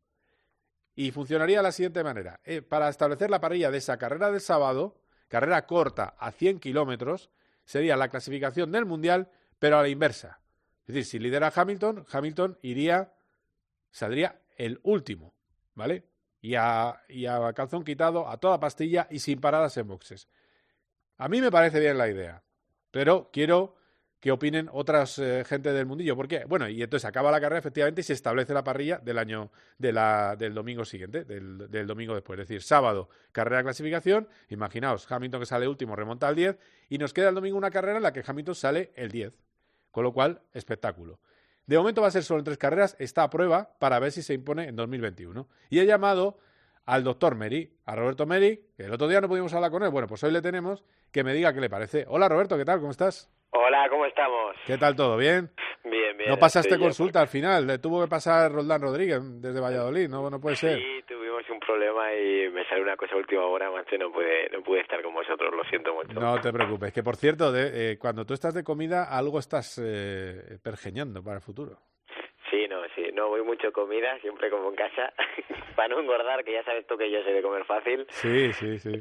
Y funcionaría de la siguiente manera. Eh, para establecer la parrilla de esa carrera del sábado, carrera corta a cien kilómetros, sería la clasificación del Mundial, pero a la inversa. Es decir, si lidera Hamilton, Hamilton iría, saldría el último, ¿vale? Y a, y a calzón quitado, a toda pastilla y sin paradas en boxes. A mí me parece bien la idea, pero quiero que opinen otras eh, gente del mundillo. ¿Por qué? Bueno, y entonces acaba la carrera efectivamente y se establece la parrilla del año de la, del domingo siguiente, del, del domingo después. Es decir, sábado, carrera de clasificación. Imaginaos, Hamilton que sale último remonta al diez y nos queda el domingo una carrera en la que Hamilton sale el diez. Con lo cual, espectáculo. De momento va a ser solo en tres carreras. Está a prueba para ver si se impone en dos mil veintiuno. Y he llamado al doctor Meri, a Roberto Meri, que el otro día no pudimos hablar con él. Bueno, pues hoy le tenemos, que me diga qué le parece. Hola Roberto, ¿qué tal? ¿Cómo estás? Hola, ¿cómo estamos? ¿Qué tal todo? ¿Bien? Bien, bien. No pasaste sí, consulta al final, le tuvo que pasar Roldán Rodríguez desde Valladolid, no, no puede ser. Sí, tuvimos un problema y me salió una cosa a última hora, macho, no pude, no pude estar con vosotros, lo siento mucho. No te preocupes, que por cierto, de, eh, cuando tú estás de comida, algo estás eh, pergeñando para el futuro. Sí, no, sí, no voy mucho comida, siempre como en casa, para no engordar, que ya sabes tú que yo soy de comer fácil. Sí, sí, sí.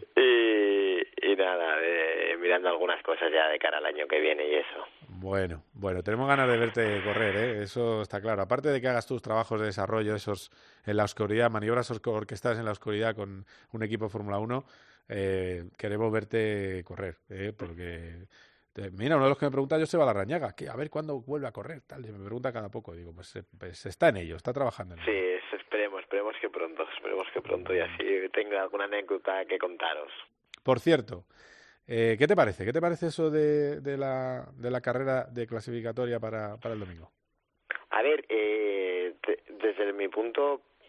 Y, y nada, de, mirando algunas cosas ya de cara al año que viene y eso. Bueno, bueno, tenemos ganas de verte correr, ¿eh? Eso está claro. Aparte de que hagas tus trabajos de desarrollo, esos en la oscuridad, maniobras orquestadas en la oscuridad con un equipo de Fórmula uno, eh, queremos verte correr, ¿eh? Porque... Mira, uno de los que me pregunta, Joseba Larrañaga, que a ver cuándo vuelve a correr, tal, y me pregunta cada poco, digo, pues, pues está en ello, está trabajando en ello. Sí, esperemos, esperemos que pronto, esperemos que pronto y así tenga alguna anécdota que contaros. Por cierto, eh, ¿qué te parece? ¿Qué te parece eso de, de, la, de la carrera de clasificatoria para, para el domingo? A ver, eh, de, desde mi punto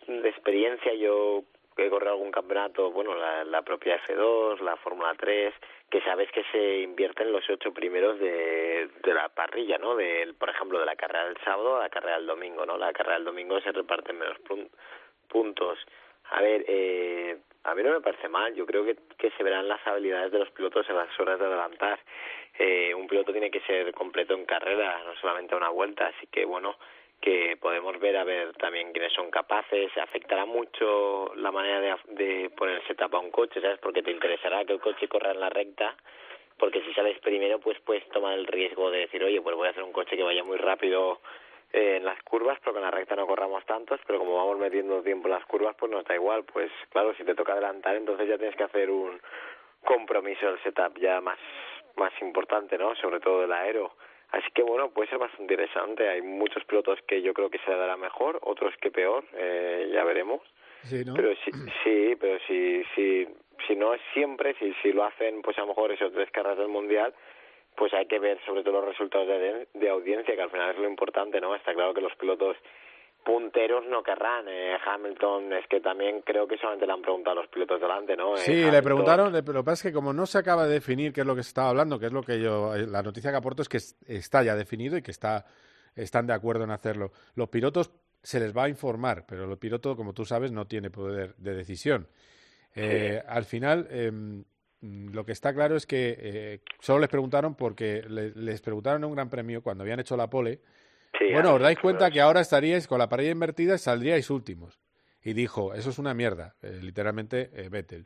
de experiencia, yo he corrido algún campeonato, bueno, la, la propia F dos, la Fórmula tres, que sabes que se invierten los ocho primeros de, de la parrilla, ¿no? De, por ejemplo, de la carrera del sábado a la carrera del domingo, ¿no? La carrera del domingo se reparten menos pun- puntos. A ver, eh, a mí no me parece mal. Yo creo que, que se verán las habilidades de los pilotos en las horas de adelantar. Eh, un piloto tiene que ser completo en carrera, no solamente a una vuelta, así que, bueno, que podemos ver a ver también quiénes son capaces. Afectará mucho la manera de, de poner setup a un coche, ¿sabes? Porque te interesará que el coche corra en la recta, porque si sales primero pues puedes tomar el riesgo de decir, oye, pues voy a hacer un coche que vaya muy rápido eh, en las curvas, porque en la recta no corramos tantos, pero como vamos metiendo tiempo en las curvas, pues nos da igual. Pues claro, si te toca adelantar, entonces ya tienes que hacer un compromiso del setup ya más, más importante, ¿no? Sobre todo del aero. Así que bueno, puede ser bastante interesante. Hay muchos pilotos que yo creo que se le dará mejor, otros que peor, eh, ya veremos. Sí, ¿no? Pero sí, sí, pero si si si no es siempre, si si lo hacen, pues a lo mejor esos tres carreras del mundial, pues hay que ver sobre todo los resultados de, de audiencia, que al final es lo importante, ¿no? Está claro que los pilotos punteros no querrán. Eh, Hamilton, es que también creo que solamente le han preguntado a los pilotos delante, ¿no? Eh, Sí, Hamilton... le preguntaron, lo que pasa es que como no se acaba de definir qué es lo que se estaba hablando, que es lo que yo, la noticia que aporto es que está ya definido y que está están de acuerdo en hacerlo. Los pilotos se les va a informar, pero el piloto, como tú sabes, no tiene poder de decisión. Eh, sí. Al final, eh, lo que está claro es que eh, solo les preguntaron porque le, les preguntaron en un gran premio cuando habían hecho la pole. Sí, bueno, os dais cuenta que ahora estaríais con la parrilla invertida y saldríais últimos. Y dijo, eso es una mierda, eh, literalmente eh, Vettel.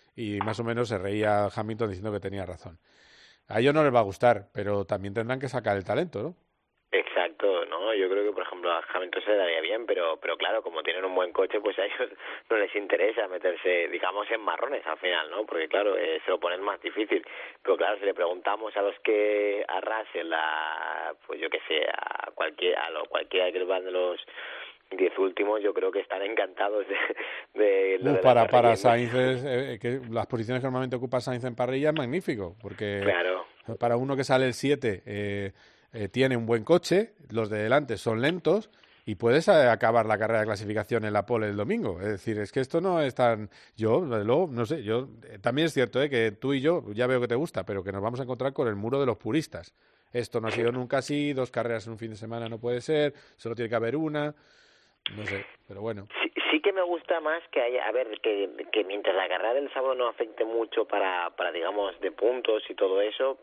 Y más o menos se reía Hamilton diciendo que tenía razón. A ellos no les va a gustar, pero también tendrán que sacar el talento, ¿no? Exacto, ¿no? Yo creo que, por ejemplo, a Hamilton se le daría bien, pero pero claro, como tienen un buen coche, pues a ellos no les interesa meterse, digamos, en marrones al final, ¿no? Porque, claro, eh, se lo ponen más difícil. Pero, claro, si le preguntamos a los que a Russell, a, pues yo qué sé, a cualquier, a lo, cualquiera que van de los diez últimos, yo creo que están encantados de... de, de, de para para Sainz, es, eh, que las posiciones que normalmente ocupa Sainz en parrilla es magnífico, porque claro. Para uno que sale el siete... Eh, Eh, tiene un buen coche, los de delante son lentos y puedes eh, acabar la carrera de clasificación en la pole el domingo. Es decir, es que esto no es tan... Yo, luego, no sé, yo eh, también es cierto eh, que tú y yo, ya veo que te gusta, pero que nos vamos a encontrar con el muro de los puristas. Esto no ha sido nunca así, dos carreras en un fin de semana no puede ser, solo tiene que haber una, no sé, pero bueno. Sí, sí que me gusta más que haya, a ver, que, que mientras la carrera del sábado no afecte mucho para, para digamos, de puntos y todo eso,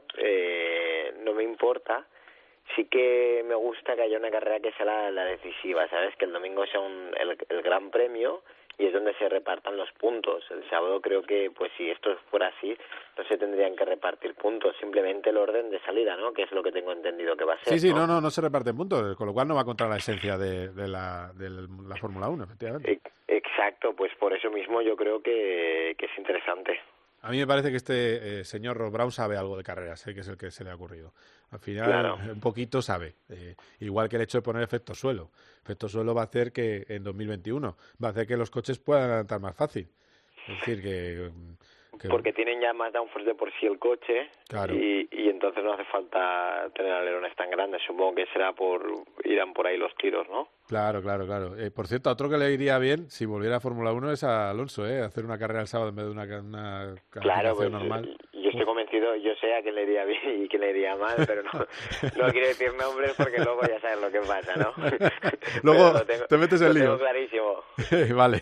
eh, no me importa. Sí que me gusta que haya una carrera que sea la, la decisiva, ¿sabes? Que el domingo sea un, el, el gran premio y es donde se repartan los puntos. El sábado creo que, pues si esto fuera así, no se tendrían que repartir puntos, simplemente el orden de salida, ¿no? Que es lo que tengo entendido que va a ser. Sí, sí, ¿no? no, no, no se reparten puntos, con lo cual no va contra la esencia de, de la, de la Fórmula uno, efectivamente. Exacto, pues por eso mismo yo creo que, que es interesante. A mí me parece que este eh, señor Ross Brown sabe algo de carreras, sé que es el que se le ha ocurrido. Al final, claro. un poquito sabe. Eh, igual que el hecho de poner efecto suelo. Efecto suelo va a hacer que en dos mil veintiuno, va a hacer que los coches puedan adelantar más fácil. Es decir, que... que... Porque tienen ya más downforce de por sí el coche, claro. y, y entonces no hace falta tener alerones tan grandes. Supongo que será por... irán por ahí los tiros, ¿no? Claro, claro, claro. Eh, por cierto, a otro que le iría bien, si volviera a Fórmula uno, es a Alonso, ¿eh? Hacer una carrera el sábado en vez de una, una claro, pues, normal. Yo estoy convencido, yo sé a quién le iría bien y quién le iría mal, pero no, no quiero decir nombres porque luego ya sabes lo que pasa, ¿no? Luego tengo, te metes en lío. Lo tengo clarísimo. Vale.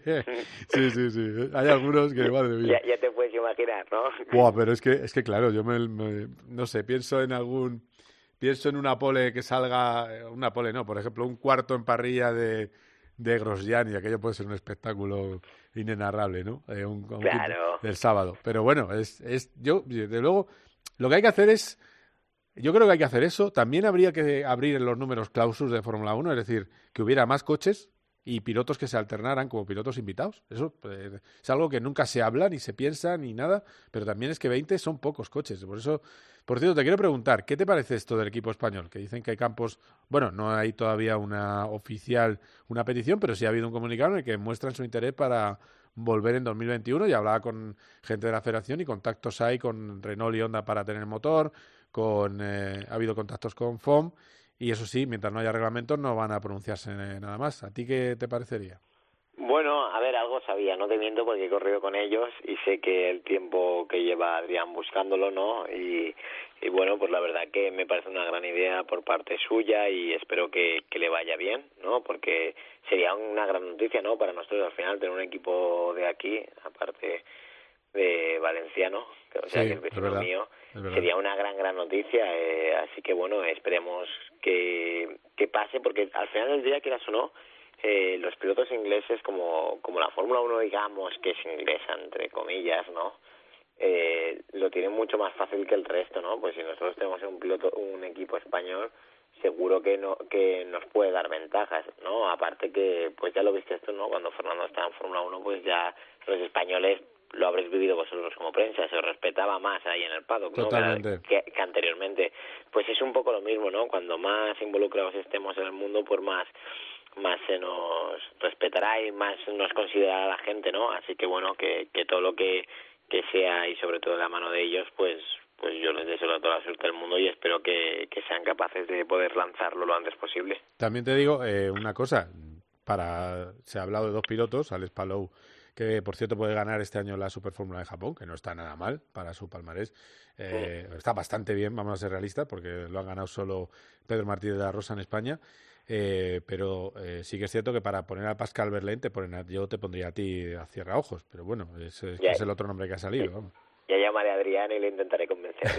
Sí, sí, sí. Hay algunos que, madre mía. Ya, ya te puedes imaginar, ¿no? Buah, pero es que, es que claro, yo me, me, no sé, pienso en algún... Pienso en una pole que salga, una pole no, por ejemplo, un cuarto en parrilla de, de Grosjean, y aquello puede ser un espectáculo inenarrable, ¿no? Eh, un, un claro. Del sábado. Pero bueno, es, es yo, desde luego, lo que hay que hacer es, yo creo que hay que hacer eso. También habría que abrir los números clausus de Fórmula uno, es decir, que hubiera más coches y pilotos que se alternaran como pilotos invitados. Eso eh, es algo que nunca se habla, ni se piensa, ni nada, pero también es que veinte son pocos coches. Por eso, por cierto, te quiero preguntar, ¿qué te parece esto del equipo español? Que dicen que hay campos, bueno, no hay todavía una oficial, una petición, pero sí ha habido un comunicado en el que muestran su interés para volver en dos mil veintiuno, y hablaba con gente de la federación y contactos hay con Renault y Honda para tener motor, con eh, ha habido contactos con F O M. Y eso sí, mientras no haya reglamentos no van a pronunciarse nada más. ¿A ti qué te parecería? Bueno, a ver, algo sabía, no te miento porque he corrido con ellos y sé que el tiempo que lleva Adrián buscándolo, ¿no? Y, y bueno, pues la verdad que me parece una gran idea por parte suya y espero que, que le vaya bien, ¿no? Porque sería una gran noticia, ¿no? Para nosotros al final tener un equipo de aquí, aparte de valenciano, o sea, Sí, que es vecino es verdad, mío, es verdad. sería una gran, gran noticia. Eh, así que bueno, esperemos que, que pase porque al final del día, quieras o no, Eh, los pilotos ingleses, como como la Fórmula uno, digamos, que es inglesa, entre comillas, ¿no? Eh, lo tienen mucho más fácil que el resto, ¿no? Pues si nosotros tenemos un piloto, un equipo español, seguro que no que nos puede dar ventajas, ¿no? Aparte que, pues ya lo viste esto, ¿no? Cuando Fernando estaba en Fórmula uno, pues ya los españoles, lo habréis vivido vosotros como prensa, se os respetaba más ahí en el paddock, ¿no? Totalmente. Que, que anteriormente. Pues es un poco lo mismo, ¿no? Cuando más involucrados estemos en el mundo, pues más más se nos respetará y más nos considerará la gente, ¿no? Así que bueno, que, que todo lo que, que sea y sobre todo de la mano de ellos, pues pues yo les deseo toda la suerte del mundo y espero que, que sean capaces de poder lanzarlo lo antes posible. También te digo eh, una cosa, para se ha hablado de dos pilotos, Alex Palou, que por cierto puede ganar este año la Super Fórmula de Japón, que no está nada mal para su palmarés. Eh, sí. Está bastante bien, vamos a ser realistas, porque lo han ganado solo Pedro Martínez de la Rosa en España. Eh, pero eh, sí que es cierto que para poner a Pascal Verlaine te ponen a, yo te pondría a ti a Cierra Ojos, pero bueno, es, es, es el otro nombre que ha salido. Vamos. Ya llamaré a Adrián y le intentaré convencerlo.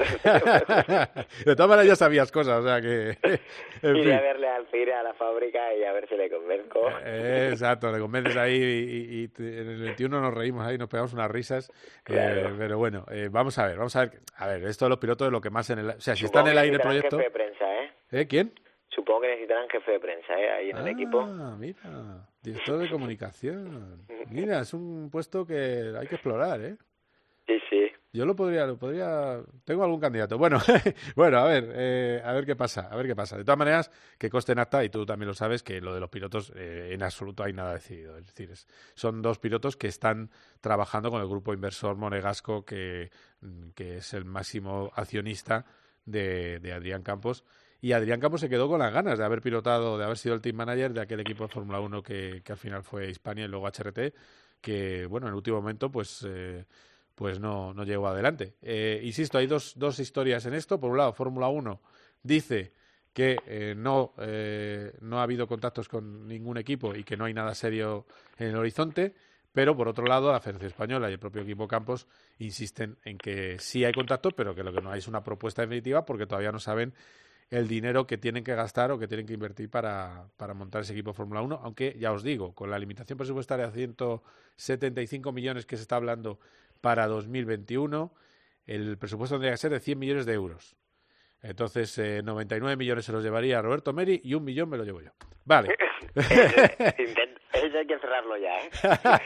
De todas maneras ya sabías cosas, o sea que... En Iré fin. a verle al Cire, a la fábrica y a ver si le convenzco. Eh, exacto, le convences ahí y, y, y te, en el veintiuno nos reímos ahí, nos pegamos unas risas. Claro. Eh, pero bueno, eh, vamos a ver, vamos a ver. A ver, esto de los pilotos es lo que más en el... O sea, si está en el aire el proyecto... Jefe de prensa, ¿eh? ¿Eh? ¿Quién? Supongo que necesitarán jefe de prensa, ¿eh? Ahí en ah, el equipo. Ah, mira, director de comunicación. Mira, es un puesto que hay que explorar, ¿eh? Sí, sí. Yo lo podría, lo podría... Tengo algún candidato. Bueno, bueno, a ver, eh, a ver qué pasa, a ver qué pasa. De todas maneras, que conste en acta, y tú también lo sabes, que lo de los pilotos eh, en absoluto hay nada decidido. Es decir, es, son dos pilotos que están trabajando con el grupo inversor monegasco, que, que es el máximo accionista de, de Adrián Campos. Y Adrián Campos se quedó con las ganas de haber pilotado, de haber sido el team manager de aquel equipo de Fórmula uno que, que al final fue Hispania y luego H R T, que, bueno, en el último momento, pues... Eh, pues no, no llegó adelante. Eh, insisto, hay dos, dos historias en esto. Por un lado, Fórmula uno dice que eh, no, eh, no ha habido contactos con ningún equipo y que no hay nada serio en el horizonte, pero por otro lado, la Federación Española y el propio equipo Campos insisten en que sí hay contactos, pero que lo que no hay es una propuesta definitiva porque todavía no saben el dinero que tienen que gastar o que tienen que invertir para, para montar ese equipo de Fórmula uno, aunque ya os digo, con la limitación presupuestaria de ciento setenta y cinco millones que se está hablando para dos mil veintiuno, el presupuesto tendría que ser de cien millones de euros. Entonces, eh, noventa y nueve millones se los llevaría Roberto Meri y un millón me lo llevo yo. Vale. Eso hay que cerrarlo ya, ¿eh?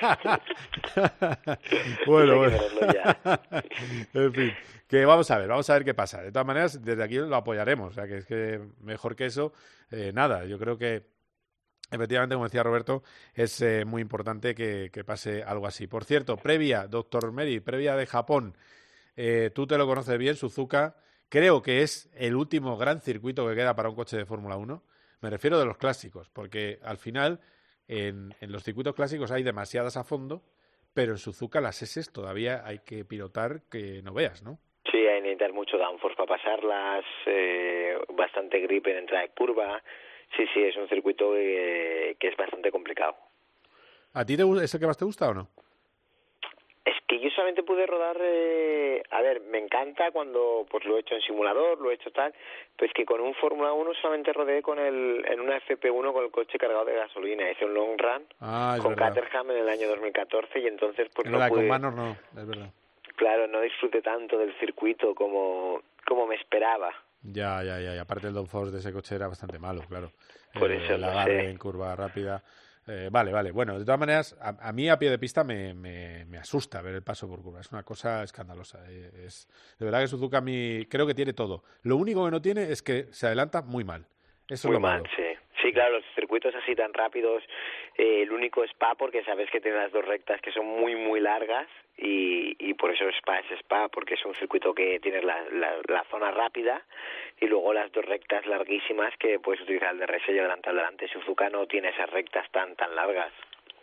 Bueno, bueno. En fin, que vamos a ver, vamos a ver qué pasa. De todas maneras, desde aquí lo apoyaremos. O sea, que es que mejor que eso, eh, nada. Yo creo que efectivamente, como decía Roberto, es eh, muy importante que, que pase algo así. Por cierto, previa, doctor Meri, previa de Japón, eh, tú te lo conoces bien, Suzuka, creo que es el último gran circuito que queda para un coche de Fórmula uno. Me refiero de los clásicos, porque al final en, en los circuitos clásicos hay demasiadas a fondo, pero en Suzuka las S todavía hay que pilotar que no veas, ¿no? Sí, hay que necesitar mucho downforce para pasarlas, eh, bastante grip en entrada de curva. Sí, sí, es un circuito que, que es bastante complicado. ¿A ti te, es el que más te gusta o no? Es que yo solamente pude rodar, eh, a ver, me encanta cuando pues lo he hecho en simulador, lo he hecho tal, pues que con un Fórmula uno solamente rodé con el, en una F P uno con el coche cargado de gasolina. Hice un long run ah, con verdad. Caterham en el año dos mil catorce y entonces pues es no verdad, pude... con Manor no, es verdad. Claro, no disfruté tanto del circuito como, como me esperaba. Ya, ya, ya, y aparte el downforce de ese coche era bastante malo, claro. Por eh, eso el no agarre sé. en curva rápida. Eh, vale, vale. Bueno, de todas maneras, a, a mí a pie de pista me, me, me asusta ver el paso por curva. Es una cosa escandalosa. Eh, es, de verdad que Suzuka a mí creo que tiene todo. Lo único que no tiene es que se adelanta muy mal. Eso muy es lo mal, malo. sí. Sí, claro, los circuitos así tan rápidos, eh, el único es Spa porque sabes que tiene las dos rectas que son muy, muy largas y, y por eso Spa es Spa, porque es un circuito que tiene la, la, la zona rápida y luego las dos rectas larguísimas que puedes utilizar el D R S y adelantar adelante. Suzuka no tiene esas rectas tan tan largas.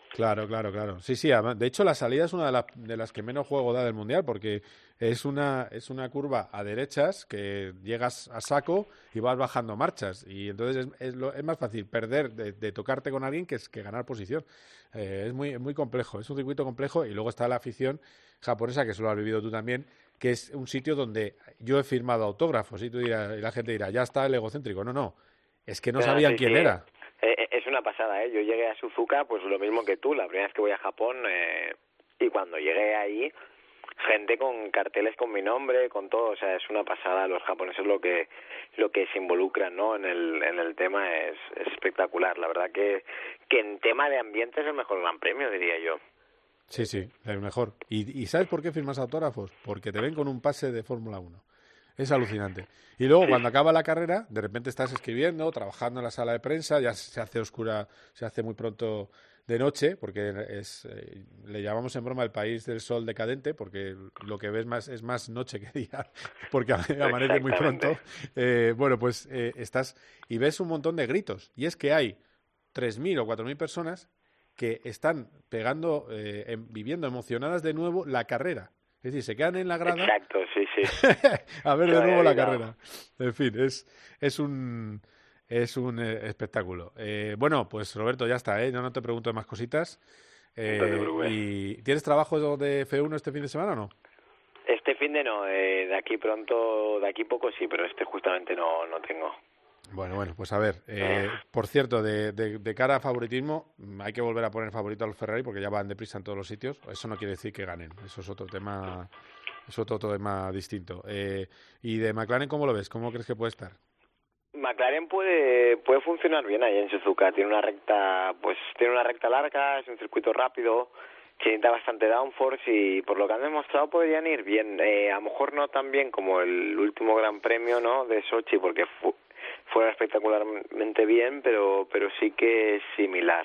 Claro, claro, claro. Sí, sí, además, de hecho la salida es una de las, de las que menos juego da del Mundial porque es una, es una curva a derechas que llegas a saco y vas bajando marchas y entonces es, es, lo, es más fácil perder de, de tocarte con alguien que, es, que ganar posición. Eh, es muy, muy complejo, es un circuito complejo y luego está la afición japonesa, que eso lo has vivido tú también, que es un sitio donde yo he firmado autógrafos y, tú dirás, y la gente dirá, ya está el egocéntrico. No, no, es que no Pero, sabían sí, quién sí. era. Eh, es una pasada, ¿eh? Yo llegué a Suzuka, pues lo mismo que tú, la primera vez que voy a Japón, eh, y cuando llegué ahí, gente con carteles con mi nombre, con todo, o sea, es una pasada. Los japoneses lo que lo que se involucran, ¿no? En el en el tema es, es espectacular. La verdad que que en tema de ambiente es el mejor Gran Premio, diría yo. Sí, sí, el mejor. ¿Y, y sabes por qué firmas autógrafos? Porque te ven con un pase de Fórmula uno. Es alucinante. Y luego, sí, cuando acaba la carrera, de repente estás escribiendo, trabajando en la sala de prensa, ya se hace oscura, se hace muy pronto de noche, porque es eh, le llamamos en broma el país del sol decadente, porque lo que ves más es más noche que día, porque amanece muy pronto. Eh, bueno, pues eh, estás y ves un montón de gritos. Y es que hay tres mil o cuatro mil personas que están pegando, eh, en, viviendo emocionadas de nuevo la carrera. Es decir, se quedan en la grada. Exacto, sí, sí. a ver de nuevo la carrera. En fin, es, es un es un eh, espectáculo. Eh, bueno, pues Roberto, ya está, ¿eh? Yo no te pregunto más cositas. Eh, ¿Y tienes trabajo de F uno este fin de semana o no? Este fin de no, eh, de aquí pronto, de aquí poco sí, pero este justamente no, no tengo. Bueno, bueno, pues a ver, eh, por cierto, de, de, de cara a favoritismo, hay que volver a poner favorito a los Ferrari porque ya van deprisa en todos los sitios. Eso no quiere decir que ganen, eso es otro tema, es otro tema distinto. Eh, y de McLaren, ¿cómo lo ves? ¿Cómo crees que puede estar? McLaren puede puede funcionar bien ahí en Suzuka. Tiene una recta, pues tiene una recta larga, es un circuito rápido, que necesita bastante downforce y por lo que han demostrado podrían ir bien. Eh, a lo mejor no tan bien como el último Gran Premio, ¿no? De Sochi, porque fu fueron espectacularmente bien, pero pero sí que es similar.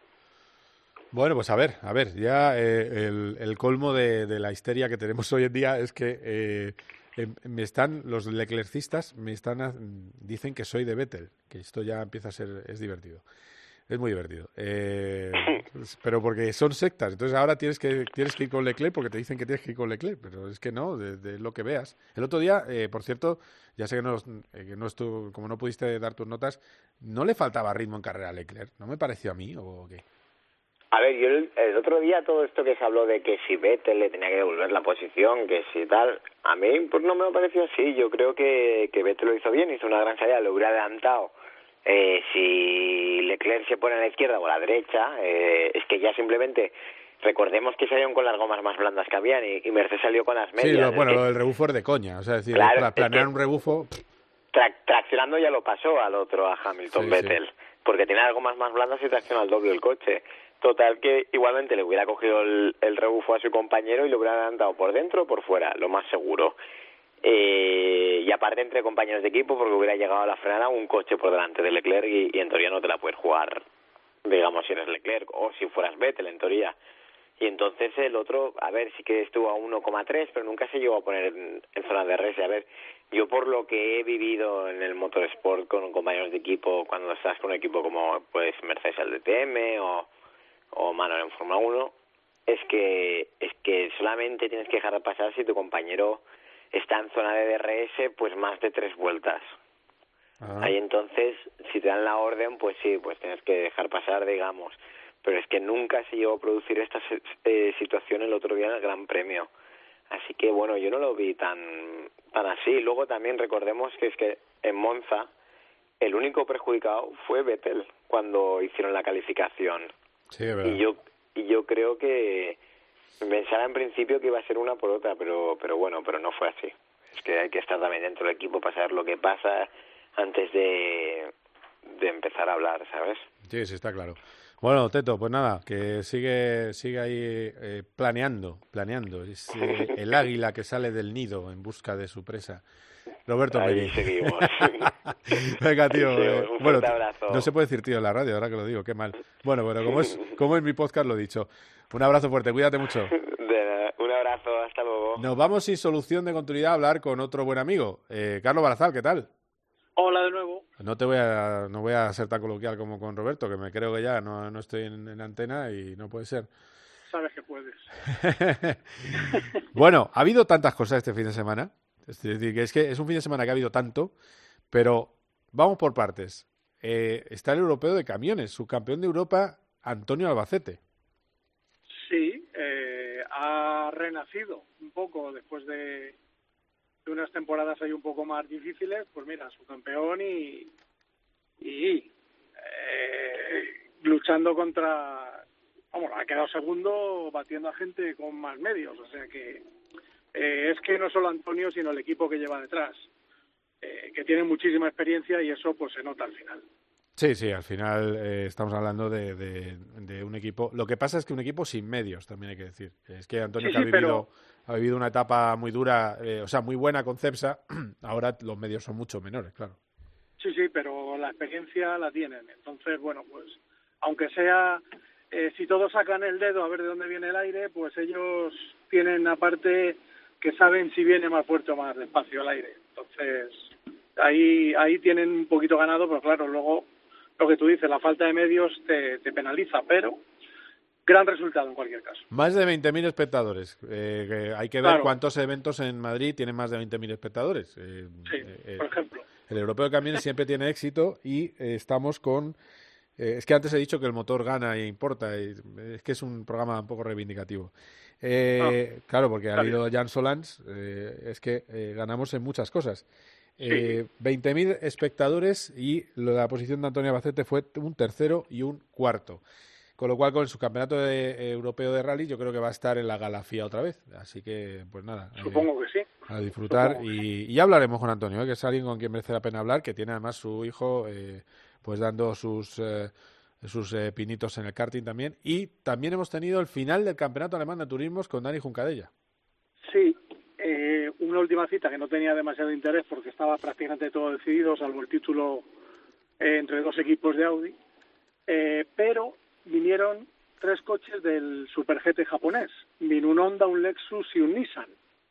Bueno, pues a ver, a ver, ya eh, el, el colmo de, de la histeria que tenemos hoy en día es que eh, eh, me están los leclercistas me están a, dicen que soy de Vettel, que esto ya empieza a ser es divertido. Es muy divertido. Eh, pero porque son sectas. Entonces ahora tienes que tienes que ir con Leclerc porque te dicen que tienes que ir con Leclerc. Pero es que no, de, de lo que veas. El otro día, eh, por cierto, ya sé que no, eh, que no estuvo, como no pudiste dar tus notas, ¿no le faltaba ritmo en carrera a Leclerc? ¿No me pareció a mí o qué? A ver, yo el, el otro día todo esto que se habló de que si Vettel le tenía que devolver la posición, que si tal, a mí pues no me lo pareció así. Yo creo que, que Vettel lo hizo bien, hizo una gran salida, lo hubiera adelantado. Eh, si Leclerc se pone a la izquierda o a la derecha, eh, es que ya simplemente recordemos que salieron con las gomas más blandas que habían y, y Mercedes salió con las medias. Sí, lo, bueno, que, lo del rebufo es de coña, o sea, es decir, claro, para planear es que un rebufo... Tra traccionando ya lo pasó al otro, a Hamilton, sí, Vettel, sí, porque tiene las gomas más blandas y tracciona al doble el coche. Total que igualmente le hubiera cogido el, el rebufo a su compañero y lo hubiera adelantado por dentro o por fuera, lo más seguro. Eh, y aparte entre compañeros de equipo porque hubiera llegado a la frenada un coche por delante de Leclerc y, y en teoría no te la puedes jugar, digamos, si eres Leclerc o si fueras Vettel en teoría. Y entonces el otro, a ver, sí que estuvo a uno coma tres, pero nunca se llegó a poner en, en zona de res. A ver, yo por lo que he vivido en el motorsport con compañeros de equipo, cuando estás con un equipo como pues Mercedes el D T M o, o Manor en Fórmula uno, es que es que solamente tienes que dejar de pasar si tu compañero está en zona de D R S pues más de tres vueltas. Ah. Ahí entonces, si te dan la orden, pues sí, pues tienes que dejar pasar, digamos. Pero es que nunca se llegó a producir esta eh, situación el otro día en el Gran Premio. Así que bueno, yo no lo vi tan tan así. Luego también recordemos que es que en Monza el único perjudicado fue Vettel cuando hicieron la calificación. Sí, es verdad. Y yo y yo creo que pensaba en principio que iba a ser una por otra, pero pero bueno, pero no fue así. Es que hay que estar también dentro del equipo para saber lo que pasa antes de, de empezar a hablar, ¿sabes? Sí, sí, está claro. Bueno, Teto, pues nada, que sigue sigue ahí eh, planeando, planeando. Es eh, el águila que sale del nido en busca de su presa. Roberto Ahí seguimos. Venga, tío. Sí, eh, un bueno, fuerte abrazo. No se puede decir tío en la radio, ahora que lo digo, qué mal. Bueno, bueno, como es como es mi podcast lo he dicho. Un abrazo fuerte, cuídate mucho. De nada, un abrazo, hasta luego. Nos vamos sin solución de continuidad a hablar con otro buen amigo, eh, Carlos Barazal, ¿qué tal? Hola de nuevo. No te voy a no voy a ser tan coloquial como con Roberto, que me creo que ya no, no estoy en, en antena y no puede ser. Sabes que puedes. Bueno, ha habido tantas cosas este fin de semana. Es decir, que es que es un fin de semana que ha habido tanto, pero vamos por partes. Eh, está el europeo de camiones, subcampeón de Europa, Antonio Albacete. Sí, eh, ha renacido un poco después de, de unas temporadas ahí un poco más difíciles. Pues mira, subcampeón y, y eh, luchando contra... Vamos, ha quedado segundo batiendo a gente con más medios. O sea que eh, es que no solo Antonio, sino el equipo que lleva detrás, eh, que tiene muchísima experiencia y eso pues se nota al final. Sí, sí, al final eh, estamos hablando de, de, de un equipo. Lo que pasa es que un equipo sin medios, también hay que decir. Es que Antonio Sí, que sí, ha, vivido, pero... ha vivido una etapa muy dura, eh, o sea, muy buena con Cepsa, ahora los medios son mucho menores, claro. Sí, sí, pero la experiencia la tienen. Entonces, bueno, pues aunque sea, eh, si todos sacan el dedo a ver de dónde viene el aire, pues ellos tienen aparte que saben si viene más fuerte o más despacio el aire. Entonces, ahí ahí tienen un poquito ganado, pero claro, luego lo que tú dices, la falta de medios te, te penaliza, pero gran resultado en cualquier caso. Más de veinte mil espectadores. Eh, que hay que ver Claro. cuántos eventos en Madrid tienen más de veinte mil espectadores. Eh, Sí, eh, por ejemplo. El europeo de camiones siempre tiene éxito y eh, estamos con... Eh, es que antes he dicho que el motor gana e importa. Y, eh, es que es un programa un poco reivindicativo. Eh, Ah, claro, porque ha está habido bien. Jan Solans. Eh, es que eh, ganamos en muchas cosas. Sí. Eh, veinte mil espectadores y la posición de Antonio Albacete fue un tercero y un cuarto. Con lo cual, con el subcampeonato de, eh, europeo de rally, yo creo que va a estar en la gala F I A otra vez. Así que, pues nada. eh, Supongo que sí. A disfrutar. Supongo que Y, y ya hablaremos con Antonio, ¿eh? Que es alguien con quien merece la pena hablar, que tiene además su hijo, eh, pues dando sus, eh, sus eh, pinitos en el karting también. Y también hemos tenido el final del Campeonato Alemán de Turismos con Dani Juncadella. Sí, eh, una última cita que no tenía demasiado interés porque estaba prácticamente todo decidido, salvo el título eh, entre dos equipos de Audi, eh, pero vinieron tres coches del Super G T japonés. Vino un Honda, un Lexus y un Nissan.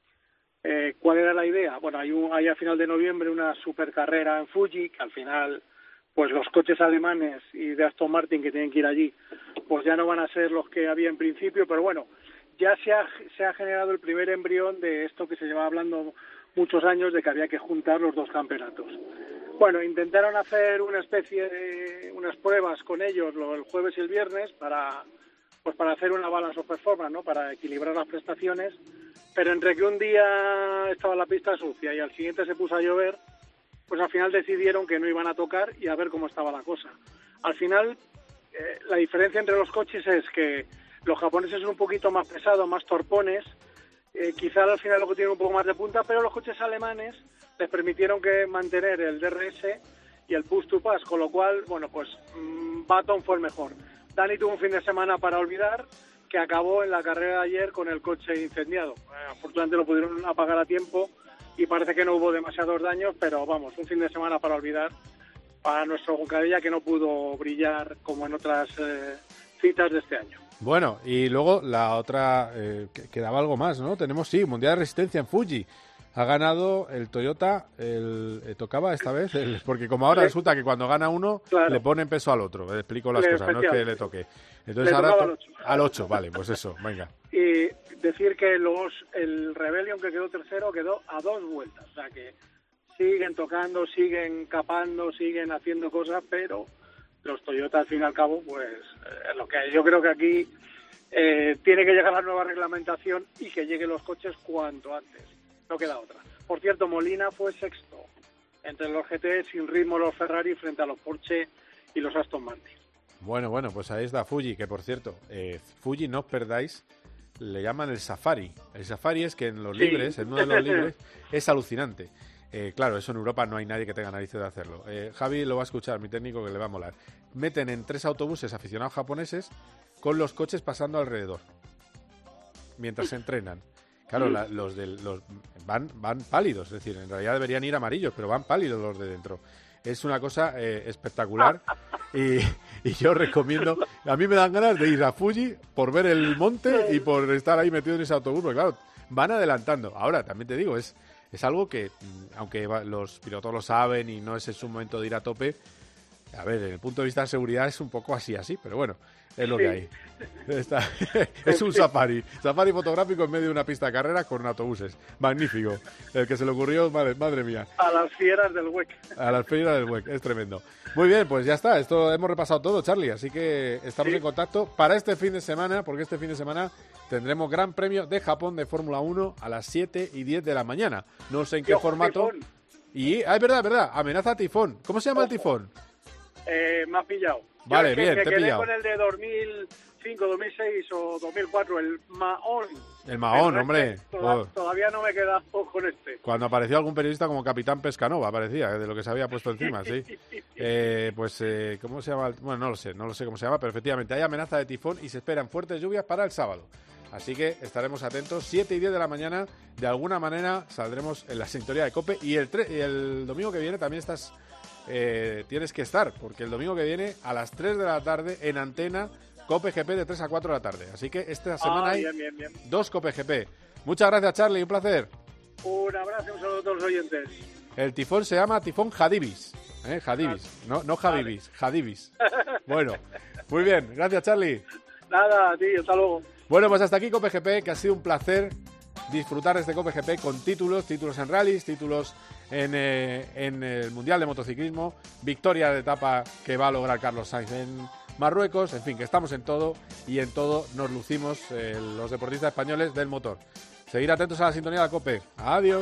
Eh, ¿Cuál era la idea? Bueno, hay, un, hay a final de noviembre una supercarrera en Fuji, que al final, pues los coches alemanes y de Aston Martin que tienen que ir allí, pues ya no van a ser los que había en principio, pero bueno, ya se ha, se ha generado el primer embrión de esto que se llevaba hablando muchos años, de que había que juntar los dos campeonatos. Bueno, intentaron hacer una especie de unas pruebas con ellos lo, el jueves y el viernes para pues para hacer una balance of performance, ¿no? Para equilibrar las prestaciones, pero entre que un día estaba la pista sucia y al siguiente se puso a llover, pues al final decidieron que no iban a tocar y a ver cómo estaba la cosa. Al final, eh, la diferencia entre los coches es que los japoneses son un poquito más pesados, más torpones, eh, quizá al final lo que tienen un poco más de punta, pero los coches alemanes les permitieron que mantener el D R S y el push to pass, con lo cual, bueno, pues mmm, Baton fue el mejor. Dani tuvo un fin de semana para olvidar, que acabó en la carrera de ayer con el coche incendiado. Eh, afortunadamente lo pudieron apagar a tiempo y parece que no hubo demasiados daños, pero vamos, un fin de semana para olvidar para nuestro Juncadella, que no pudo brillar como en otras eh, citas de este año. Bueno, y luego la otra, eh, que, quedaba algo más, ¿no? Tenemos, sí, Mundial de Resistencia en Fuji. Ha ganado el Toyota, el, eh, tocaba esta vez, el, porque como ahora Sí. resulta que cuando gana uno, Claro. le ponen peso al otro. Le explico las Le- cosas, no es que le efectivamente. toque. Entonces Le ahora tocaba to- al ocho. al ocho, vale, pues eso, venga. Y decir que los el Rebellion, que quedó tercero, quedó a dos vueltas. O sea que siguen tocando, siguen capando, siguen haciendo cosas, pero los Toyota al fin y al cabo, pues eh, lo que yo creo que aquí eh, tiene que llegar la nueva reglamentación y que lleguen los coches cuanto antes. No queda otra. Por cierto, Molina fue sexto entre los G T, sin ritmo los Ferrari frente a los Porsche y los Aston Martin. Bueno, bueno, pues ahí está Fuji, que por cierto, eh, Fuji, no os perdáis, le llaman el Safari. El Safari es que en los Sí. libres, en uno de los libres, es alucinante. Eh, claro, eso en Europa no hay nadie que tenga narices de hacerlo. Eh, Javi lo va a escuchar, mi técnico, que le va a molar. Meten en tres autobuses aficionados japoneses con los coches pasando alrededor mientras se entrenan. Claro, la- los del, los van van pálidos, es decir, en realidad deberían ir amarillos, pero van pálidos los de dentro. Es una cosa eh, espectacular y, y yo recomiendo. A mí me dan ganas de ir a Fuji por ver el monte y por estar ahí metido en ese autobús, porque claro, van adelantando. Ahora, también te digo, es es algo que, aunque los pilotos lo saben y no es en su momento de ir a tope, a ver, desde el punto de vista de seguridad es un poco así, así, pero bueno, es lo Sí. que hay. Está, es un safari, safari fotográfico en medio de una pista de carrera con autobuses. Magnífico. El que se le ocurrió, madre, madre mía. A las fieras del W E C. A la feria del W E C, es tremendo. Muy bien, pues ya está, esto hemos repasado todo, Charlie, así que estamos Sí. en contacto para este fin de semana, porque este fin de semana tendremos Gran Premio de Japón de Fórmula uno a las siete y diez de la mañana. No sé en qué Y ojo, formato. tifón. Y, ah, es verdad, es verdad, amenaza tifón. ¿Cómo se llama el tifón? Eh, me has pillado. Yo Vale, es que bien, me te he quedé pillado. con el de dos mil cinco, dos mil seis o dos mil cuatro, el Mahón. El Mahón, Pero hombre. es que toda- Joder. Todavía no me he quedado con este. Cuando apareció algún periodista como Capitán Pescanova, parecía, eh, de lo que se había puesto encima, sí. Eh, pues, eh, ¿cómo se llama? el- Bueno, no lo sé, no lo sé cómo se llama, pero efectivamente hay amenaza de tifón y se esperan fuertes lluvias para el sábado. Así que estaremos atentos, siete y diez de la mañana, de alguna manera saldremos en la sintonía de COPE y el, tre- y el domingo que viene también estás, eh, tienes que estar, porque el domingo que viene a las tres de la tarde en Antena, COPE G P de tres a cuatro de la tarde. Así que esta semana Ah, hay bien, bien, bien. dos COPE G P. Muchas gracias, Charlie, un placer. Un abrazo y un saludo a todos los oyentes. El tifón se llama tifón Jadibis. ¿eh? Jadibis, no, no Javibis, Jadibis. Bueno, muy bien, gracias, Charlie. Nada, tío, hasta luego. Bueno, pues hasta aquí COPE G P, que ha sido un placer disfrutar de este COPE G P con títulos, títulos en rallies, títulos en, eh, en el Mundial de Motociclismo, victoria de etapa que va a lograr Carlos Sainz en Marruecos, en fin, que estamos en todo y en todo nos lucimos eh, los deportistas españoles del motor. Seguir atentos a la sintonía de la COPE. Adiós.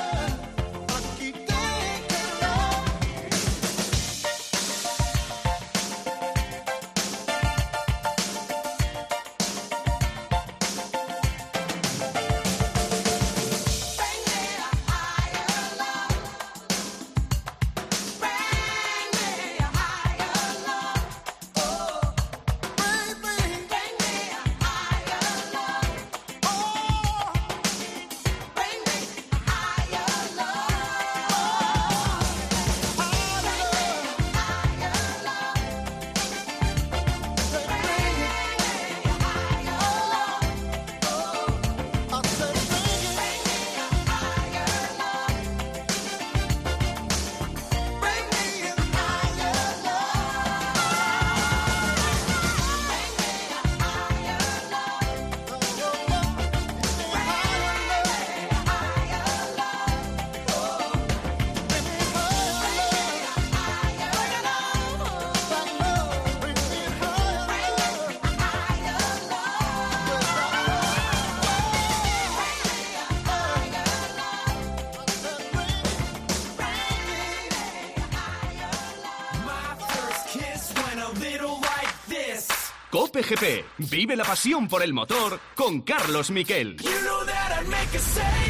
COPE G P. Vive la pasión por el motor con Carlos Miquel. You know that I'd make a save.